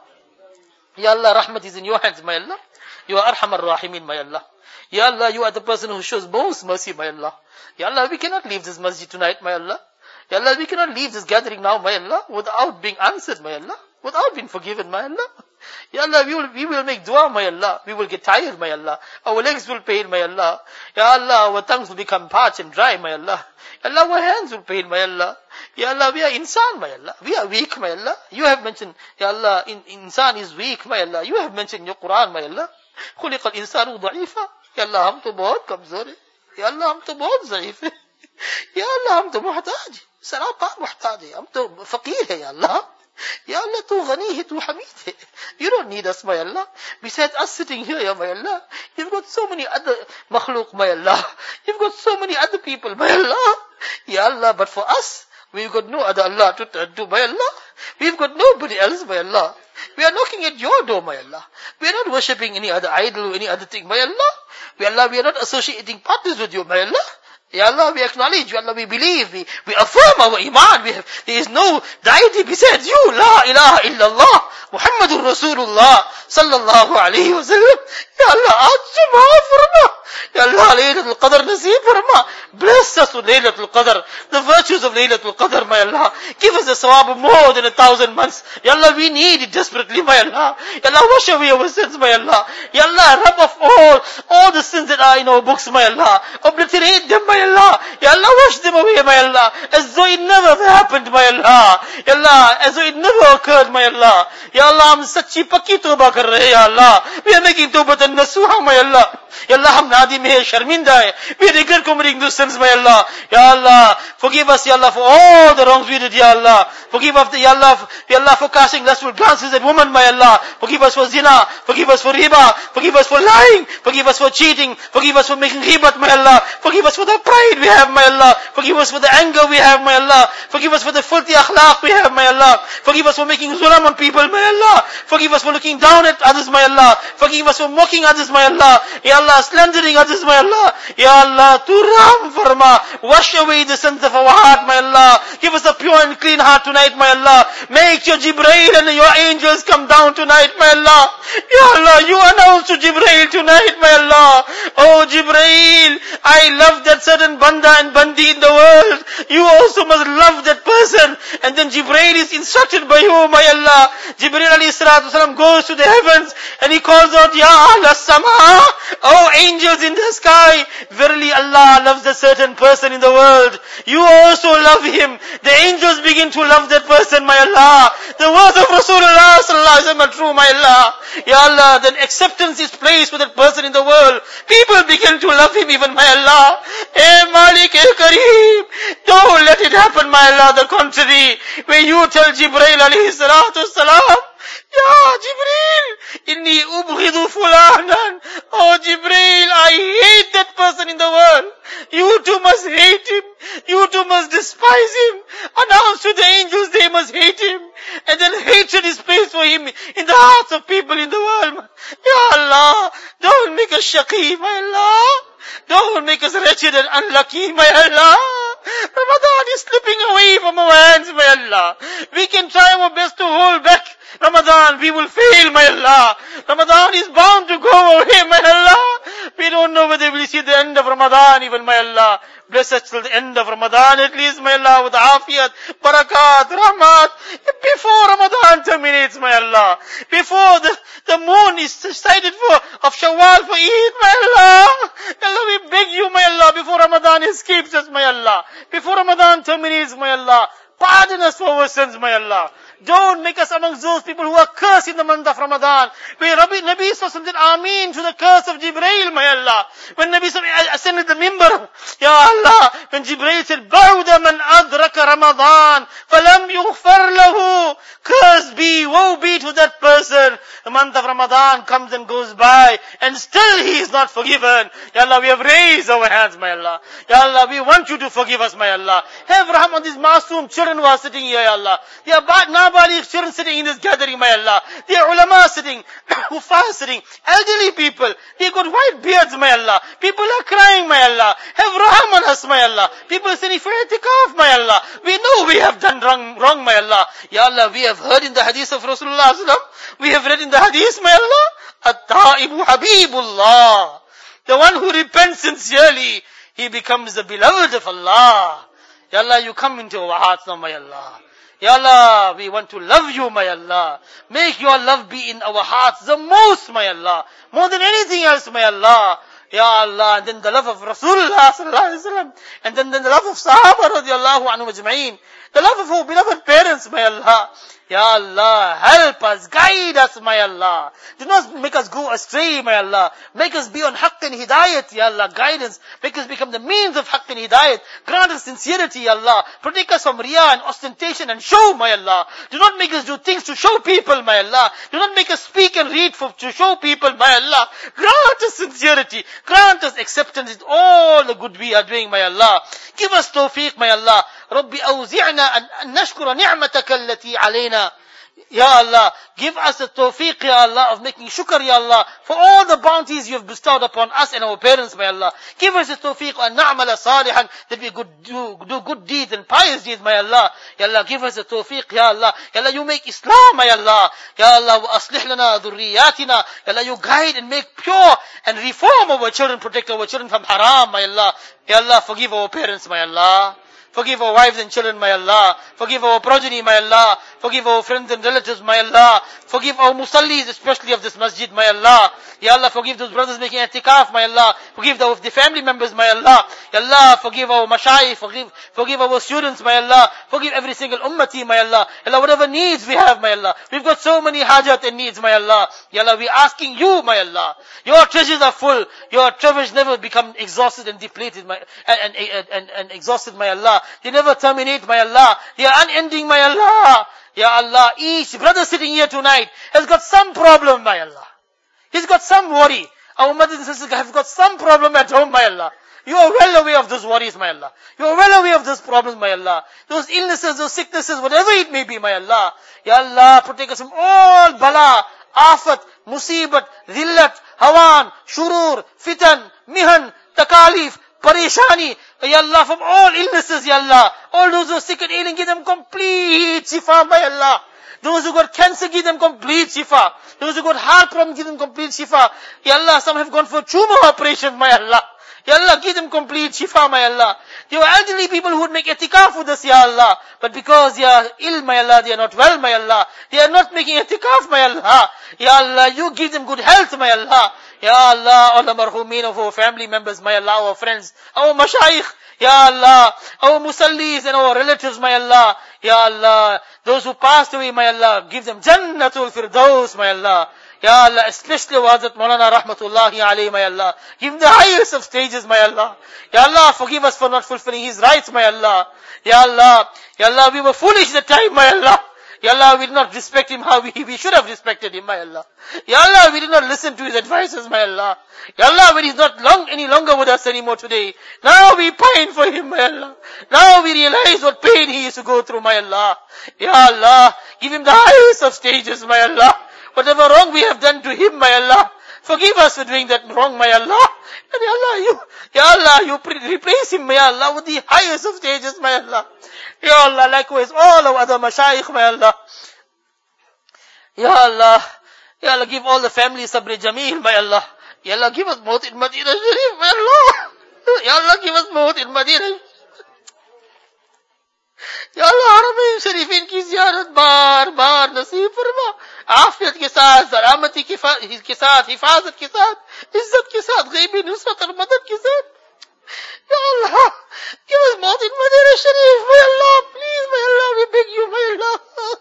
Ya Allah, rahmat is in your hands, my Allah. You are arhamar rahimin, my Allah. Ya Allah, you are the person who shows most mercy, my Allah. Ya Allah, we cannot leave this masjid tonight, my Allah. Ya Allah, we cannot leave this gathering now, my Allah, without being answered, my Allah. Without being forgiven, my Allah. Ya Allah, we will make dua, my Allah. We will get tired, my Allah. Our legs will pain, my Allah. Ya Allah, our tongues will become parched and dry, my Allah. Ya Allah, our hands will pain, my Allah. Ya Allah, we are insan, my Allah. We are weak, my Allah. You have mentioned, Ya Allah, insan is weak, my Allah. You have mentioned in your Quran, my Allah. خُلِقَ الْإِنسَانُ ضَعِيفًا. Ya Allah, हम तो बहुत कमजोर है. Ya Allah, हम तो बहुत ज़ईफ है. Ya Allah, हम तो मुहताज है. सरापा मुहताज है. हम तो फकीर है. Ya Allah. Ya Allah, tu ghani hai, tu hamid hai. You don't need us, my Allah. Besides us sitting here, ya my Allah, you've got so many other makhluk, my Allah. You've got so many other people, my Allah. Ya Allah, but for us, we've got no other Allah to turn to, my Allah. We've got nobody else, my Allah. We are knocking at your door, my Allah. We are not worshipping any other idol or any other thing, my Allah. We are not associating partners with you, my Allah. Ya Allah, we acknowledge, Ya Allah, we believe, we affirm our iman. There is no deity besides you. La ilaha illallah. Muhammadur Rasulullah sallallahu alayhi wa sallam. Ya Allah, aaj se maaf farma. Ya Allah, Laylatul Qadr naseeb farma. Bless us with Laylatul Qadr. The virtues of Laylatul Qadr, my Allah. Give us the sawab of more than 1,000 months. Ya Allah, we need it desperately, my Allah. Ya Allah, wash away our sins, my Allah. Ya Allah, rub off all the sins that are in our books, my Allah. Obliterate them, my Allah. Ya Allah, wash them away, my Allah. As though it never happened, my Allah. Ya Allah, as though it never occurred, my Allah. Ya Allah, hum sachi pakki tawbah kar rahe, Ya Allah. We are making tawbatan nasuha, my Allah. Ya Allah, hum nadim hai, sharminda hai. We regret committing those sins, my Allah. Ya Allah, forgive us, Ya Allah, for all the wrongs we did, Ya Allah. Forgive us, Ya Allah, for casting lustful glances at women, my Allah. Forgive us for zina. Forgive us for riba. Forgive us for lying. Forgive us for cheating. Forgive us for making ghibat, my Allah. Forgive us for the pride we have, my Allah. Forgive us for the anger we have, my Allah. Forgive us for the filthy akhlaq we have, my Allah. Forgive us for making zulam on people, my Allah. Forgive us for looking down at others, my Allah. Forgive us for mocking others, my Allah. Ya Allah, slandering others, my Allah. Ya Allah, tu Ram farma. Wash away the sins of our heart, my Allah. Give us a pure and clean heart tonight, my Allah. Make your Jibreel and your angels come down tonight, my Allah. Ya Allah, you announce to Jibreel tonight, my Allah. Oh Jibreel, I love that certain banda and bandi in the world. You also must love that person. And then Jibreel is instructed by you, my Allah. Jibreel alayhi salatu wasalam goes to the heavens and he calls out, Ya Allah Sama. Oh angels in the sky. Verily Allah loves a certain person in the world. You also love him. The angels begin to love that person, my Allah. The words of Rasulullah sallallahu alaihi wasallam are true, my Allah. Ya Allah, then acceptance is placed for that person in the world. People begin to love him even, my Allah. Hey Malik al-Kareem, don't let it happen, my Allah, the contrary. When you tell Jibreel alayhi salatu salam, Ya Jibreel, inni ubghidu fulanan. Oh Jibreel, I hate that person in the world. You too must hate him. You too must despise him. Announce to the angels they must hate him. And then hatred is placed for him in the hearts of people in the world. Ya Allah, don't make us shaqi, my Allah. Don't make us wretched and unlucky, my Allah. Ramadan is slipping away from our hands, my Allah. We can try our best to hold back Ramadan. We will fail, my Allah. Ramadan is bound to go away, my Allah. We don't know whether we'll see the end of Ramadan even, my Allah. Bless us till the end of Ramadan at least, my Allah, with afiyat, barakat, rahmat. Before Ramadan terminates, my Allah. Before the moon is sighted of Shawwal for Eid, my Allah. Allah, we beg you, my Allah, before Ramadan escapes us, my Allah. Before Ramadan terminates, my Allah. Pardon us for our sins, my Allah. Don't make us amongst those people who are cursed in the month of Ramadan. When Nabi Sallallahu said Ameen to the curse of Jibreel, my Allah. When Nabi Sallallahu ascended the mimbar, Ya Allah, when Jibreel said, Ba'uda man adraka Ramadan, falam yughfar lahu. Curse be, woe be to that person. The month of Ramadan comes and goes by, and still he is not forgiven. Ya Allah, we have raised our hands, my Allah. Ya Allah, we want you to forgive us, my Allah. Have rahmah on these masoom children who are sitting here, Ya Allah. They are Nabali children sitting in this gathering, my Allah. They are ulama sitting, Hufaz sitting, elderly people. They got white beards, my Allah. People are crying, my Allah. Have rahmah on us, my Allah. People are sitting for itikaf, my Allah. We know we have done wrong, my Allah. Ya Allah, we have heard in the hadith of Rasulullah sallam. We have read in the hadith, my Allah. At-ta'ibu habibullah. The one who repents sincerely, he becomes the beloved of Allah. Ya Allah, you come into our hearts now, my Allah. Ya Allah, we want to love you, my Allah. Make your love be in our hearts the most, my Allah. More than anything else, my Allah. Ya Allah, and then the love of Rasulullah sallallahu alaihi wasallam, and then the love of Sahaba radiallahu anhu ajma'in, the love of our beloved parents, my Allah. Ya Allah, help us, guide us, my Allah. Do not make us go astray, my Allah. Make us be on haqq and hidayat, Ya Allah, guidance. Make us become the means of haqq and hidayat. Grant us sincerity, Ya Allah. Protect us from riyah and ostentation and show, my Allah. Do not make us do things to show people, my Allah. Do not make us speak and read to show people, my Allah. Grant us sincerity. Grant us acceptance in all the good we are doing, my Allah. Give us tawfiq, my Allah. رَبِّ أَوْزِعْنَا أَن نَشْكُرَ نِعْمَتَكَ الَّتِي عَلَيْنَا. Ya Allah, give us the tawfiq, Ya Allah, of making shukr, Ya Allah, for all the bounties you have bestowed upon us and our parents, my Allah. Give us the tawfiq and na'mala salihan, that we could do good deeds and pious deeds, my Allah. Ya Allah, give us the tawfiq, Ya Allah. Ya Allah, you make Islam, my Allah. Ya Allah, wa aslih lana dhurriyatina. Ya Allah, you guide and make pure and reform our children, protect our children from haram, my Allah. Ya Allah, forgive our parents, my Allah. Forgive our wives and children, my Allah. Forgive our progeny, my Allah. Forgive our friends and relatives, my Allah. Forgive our musallis, especially of this masjid, my Allah. Ya Allah, forgive those brothers making i'tikaf, my Allah. Forgive the family members, my Allah. Ya Allah, forgive our mashayikh, forgive our students, my Allah. Forgive every single ummati, my Allah. Ya Allah, whatever needs we have, my Allah. We've got so many hajat and needs, my Allah. Ya Allah, we're asking you, my Allah. Your treasures are full. Your treasures never become exhausted and depleted, and exhausted, my Allah. They never terminate, my Allah. They are unending, my Allah. Ya Allah, each brother sitting here tonight has got some problem, my Allah. He's got some worry. Our mothers and sisters have got some problem at home, my Allah. You are well aware of those worries, my Allah. You are well aware of those problems, my Allah. Those illnesses, those sicknesses, whatever it may be, my Allah. Ya Allah, protect us from all bala, afat, musibat, dhillat, hawan, shurur, fitan, mihan, takalif, parishani. Ya Allah, from all illnesses, Ya Allah. All those who are sick and ailing, give them complete shifa, my Allah. Those who got cancer, give them complete shifa. Those who got heart problems, give them complete shifa. Ya Allah, some have gone for tumor operation, my Allah. Ya Allah, give them complete shifa, my Allah. There were elderly people who would make itikaf with us, Ya Allah. But because they are ill, my Allah, they are not well, my Allah. They are not making itikaf, my Allah. Ya Allah, you give them good health, my Allah. Ya Allah, all the marhumeen of our family members, my Allah, our friends, our mashayikh, Ya Allah, our musallis and our relatives, my Allah. Ya Allah, those who passed away, my Allah, give them Jannatul Firdaus, my Allah. Ya Allah, especially Hazrat Maulana Rahmatullahi alayhi, my Allah. Give him the highest of stages, my Allah. Ya Allah, forgive us for not fulfilling his rights, my Allah. Ya Allah, we were foolish at the time, my Allah. Ya Allah, we did not respect him how we should have respected him, my Allah. Ya Allah, we did not listen to his advices, my Allah. Ya Allah, when he's not any longer with us anymore today, now we pine for him, my Allah. Now we realize what pain he used to go through, my Allah. Ya Allah, give him the highest of stages, my Allah. Whatever wrong we have done to him, my Allah, forgive us for doing that wrong, my Allah. And Ya Allah, you replace him, my Allah, with the highest of stages, my Allah. Ya Allah, likewise all our other mashayikh, my Allah. Ya Allah, give all the family sabr jameel, my Allah. Ya Allah, give us maut in Madinah Sharif, my Allah. Ya Allah, give us maut in Madinah. Ya Allah, Haramain Sharifin ki ziyarat बार नसीब फरमा, आफियत के साथ, सलामती के साथ, हिफाजत के साथ, इज्जत के साथ, गैबी नुसरत और मदद के साथ. Ya Allah, give us maut in Madinah Sharif, my Allah, please, my Allah, we beg you, my Allah.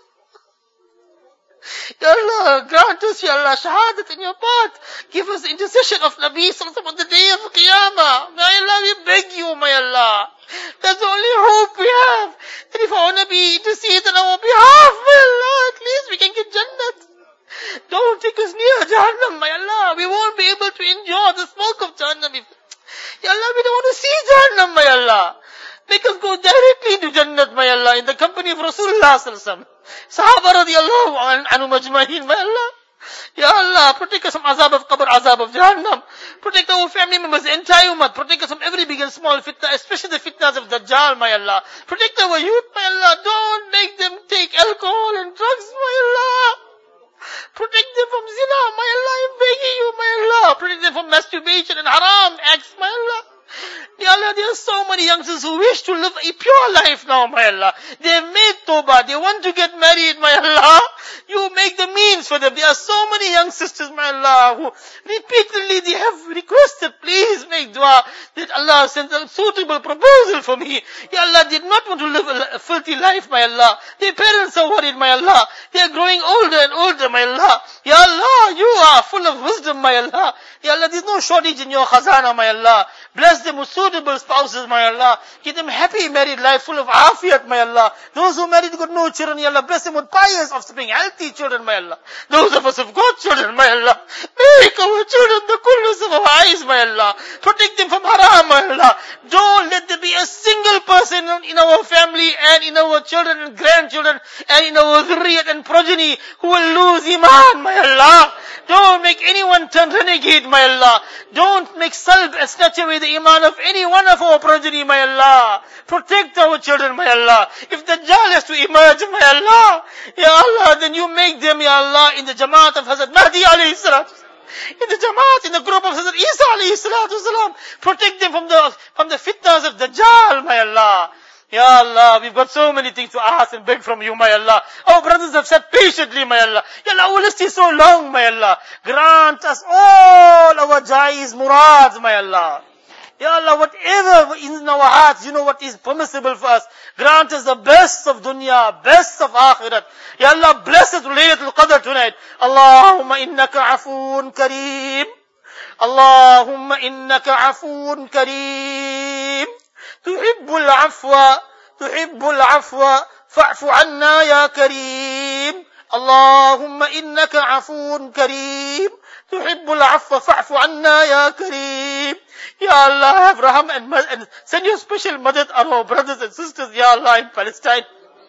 Ya Allah, grant us, Ya Allah, shahadat in your path. Give us the intercession of Nabi Sallallahu Alaihi Wasallam on the day of Qiyamah. My Allah, we beg you, my Allah. That's the only hope we have. That if our Nabi intercedes on our behalf, my Allah, at least we can get Jannat. Don't take us near Jahannam, my Allah. We won't be able to endure the smoke of Jahannam. Ya Allah, we don't want to see Jahannam, my Allah. Make us go directly to Jannat, my Allah, in the company of Rasulullah Sallallahu Alaihi Wasallam. Sahaba radiallahu anhum ajma'in, my Allah. Ya Allah, protect us from azab of qabr, azab of Jahannam. Protect our family members, the entire ummah. Protect us from every big and small fitna, especially the fitnas of Dajjal, my Allah. Protect our youth, my Allah. Don't make them take alcohol and drugs, my Allah. Protect them from zina, my Allah. I'm begging you, my Allah. Protect them from masturbation and haram acts, my Allah. Ya Allah, there are so many youngsters who wish to live a pure life now, my Allah. They have made tawbah. They want to get married, my Allah. You make the means for them. There are so many young sisters, my Allah, who repeatedly they have requested, please make dua that Allah sends a suitable proposal for me. Ya Allah, they did not want to live a filthy life, my Allah. Their parents are worried, my Allah. They are growing older and older, my Allah. Ya Allah, you are full of wisdom, my Allah. Ya Allah, there is no shortage in your khazana, my Allah. Bless them with suitable spouses, my Allah. Give them happy married life full of afiyat, my Allah. Those who married got no children, Ya Allah, bless them with pious offspring, healthy children, my Allah. Those of us who have got children, my Allah, make our children the coolness of our eyes, my Allah. Protect them from haram, my Allah. Don't let there be a single person in our family and in our children and grandchildren and in our zurriyat and progeny who will lose iman, my Allah. Don't make anyone turn renegade, my Allah. Don't make salb and snatch away the iman of any one of our progeny, my Allah. Protect our children, my Allah. If Dajjal has to emerge, my Allah, Ya Allah, then you make them, Ya Allah, in the Jamaat of Hazrat Mahdi alayhi salatu, in the Jamaat, in the group of Hazrat Isa alayhi salatu salam. Protect them from the fitnas of Dajjal, my Allah. Ya Allah, we've got so many things to ask and beg from you, my Allah. Our brothers have sat patiently, my Allah. Ya Allah, our list is so long, my Allah. Grant us all our jaiz murads, my Allah. Ya Allah, whatever is in our hearts, you know what is permissible for us. Grant us the best of dunya, best of akhirat. Ya Allah, bless us with Laylatul Qadr tonight. Allahumma innaka afoon kareem. Allahumma innaka afoon kareem. تحب العفو فاعف عنا يا كريم اللهم إنك عفو كريم تحب العفو فاعف عنا يا كريم. Ya Allah, have raham and send your special madad on our brothers and sisters, Ya Allah, in Palestine.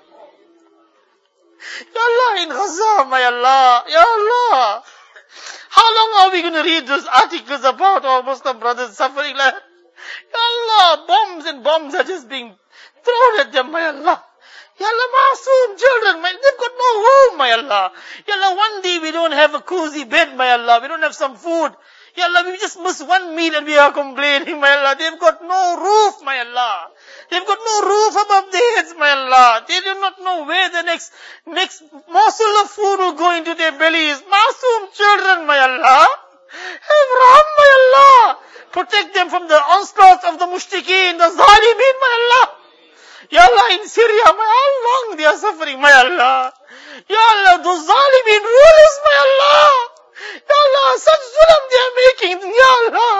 Ya Allah, in Gaza, my Allah. Ya Allah, how long are we going to read those articles about our Muslim brothers suffering like that? Ya Allah, bombs and bombs are just being thrown at them, my Allah. Ya Allah, masoom children, they've got no home, my Allah. Ya Allah, one day we don't have a cozy bed, my Allah. We don't have some food. Ya Allah, we just miss one meal and we are complaining, my Allah. They've got no roof, my Allah. They've got no roof above their heads, my Allah. They do not know where the next morsel of food will go into their bellies. Masoom children, my Allah. Have raham, my Allah. Protect them from the onslaught of the mushrikeen, the zalimin, my Allah. Ya Allah, in Syria, how long they are suffering, my Allah. Ya Allah, those zalimin rulers, my Allah. Ya Allah, such zulm they are making, Ya Allah.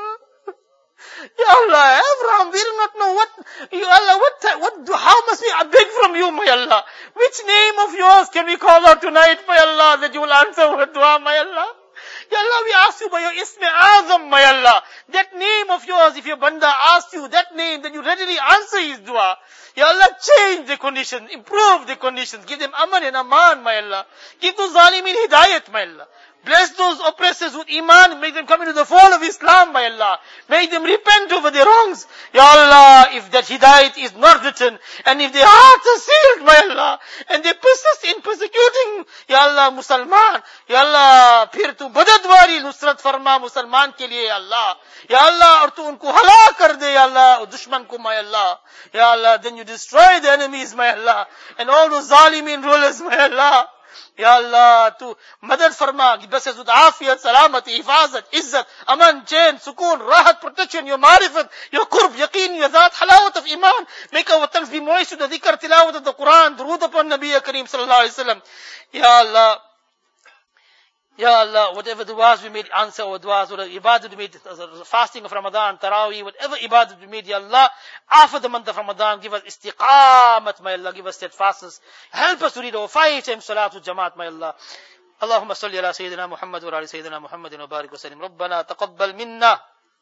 Ya Allah, Abraham, we do not know Ya Allah, how must we beg from you, my Allah? Which name of yours can we call out tonight, my Allah, that you will answer our dua, my Allah? Ya Allah, we ask you by your Ism Azam, my Allah. That name of yours, if your banda asks you that name, then you readily answer his dua. Ya Allah, change the conditions, improve the conditions, give them aman and aman, my Allah. Give those zalimin hidayat, my Allah. Bless those oppressors with iman, make them come into the fold of Islam, my Allah. Make them repent over their wrongs. Ya Allah, if that hidayat is not written, and if their hearts are sealed, my Allah, and they persist in persecuting, Ya Allah, Musalman, Ya Allah, फिर तू बददवारी नुसरत फरमा मुसलमान के लिए, Ya Allah. Ya Allah, और तू उनको हलाक कर दे, Ya Allah, और दुश्मन को, my Allah. Ya Allah, then you destroy the enemies, my Allah, and all those zalimin rulers, my Allah. Ya Allah, tu madad farma, bless us with afiyat, salamati, hifazat, izzat, aman, chain, sukoon, rahat, protection, your marifat, your qurb, yaqeen, your zat, halawat of iman. Make our tongues be moist with the dhikr, tilawat of the Quran, durood upon Nabi Kareem sallallahu alayhi wa sallam. Ya Allah, Ya Allah, whatever du'as we made, answer our du'as, whatever ibadat we made, fasting of Ramadan, Taraweeh, whatever ibadat we made, Ya Allah, after the month of Ramadan, give us istiqamat, my Allah, give us steadfastness. Help us to read our 5 times Salatul Jamaat, my Allah. اللهم صل على سيدنا محمد وعلى سيدنا محمد وبارك وسلم. ربنا تقبل منا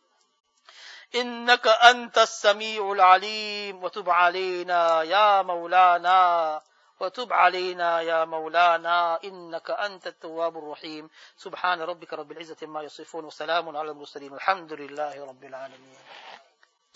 إنك أنت السميع العليم وتب علينا يا مولانا وتب علينا يا مولانا إنك أنت التواب الرحيم. سبحان ربك رب العزة ما يصفون وسلام على المرسلين الحمد لله رب العالمين.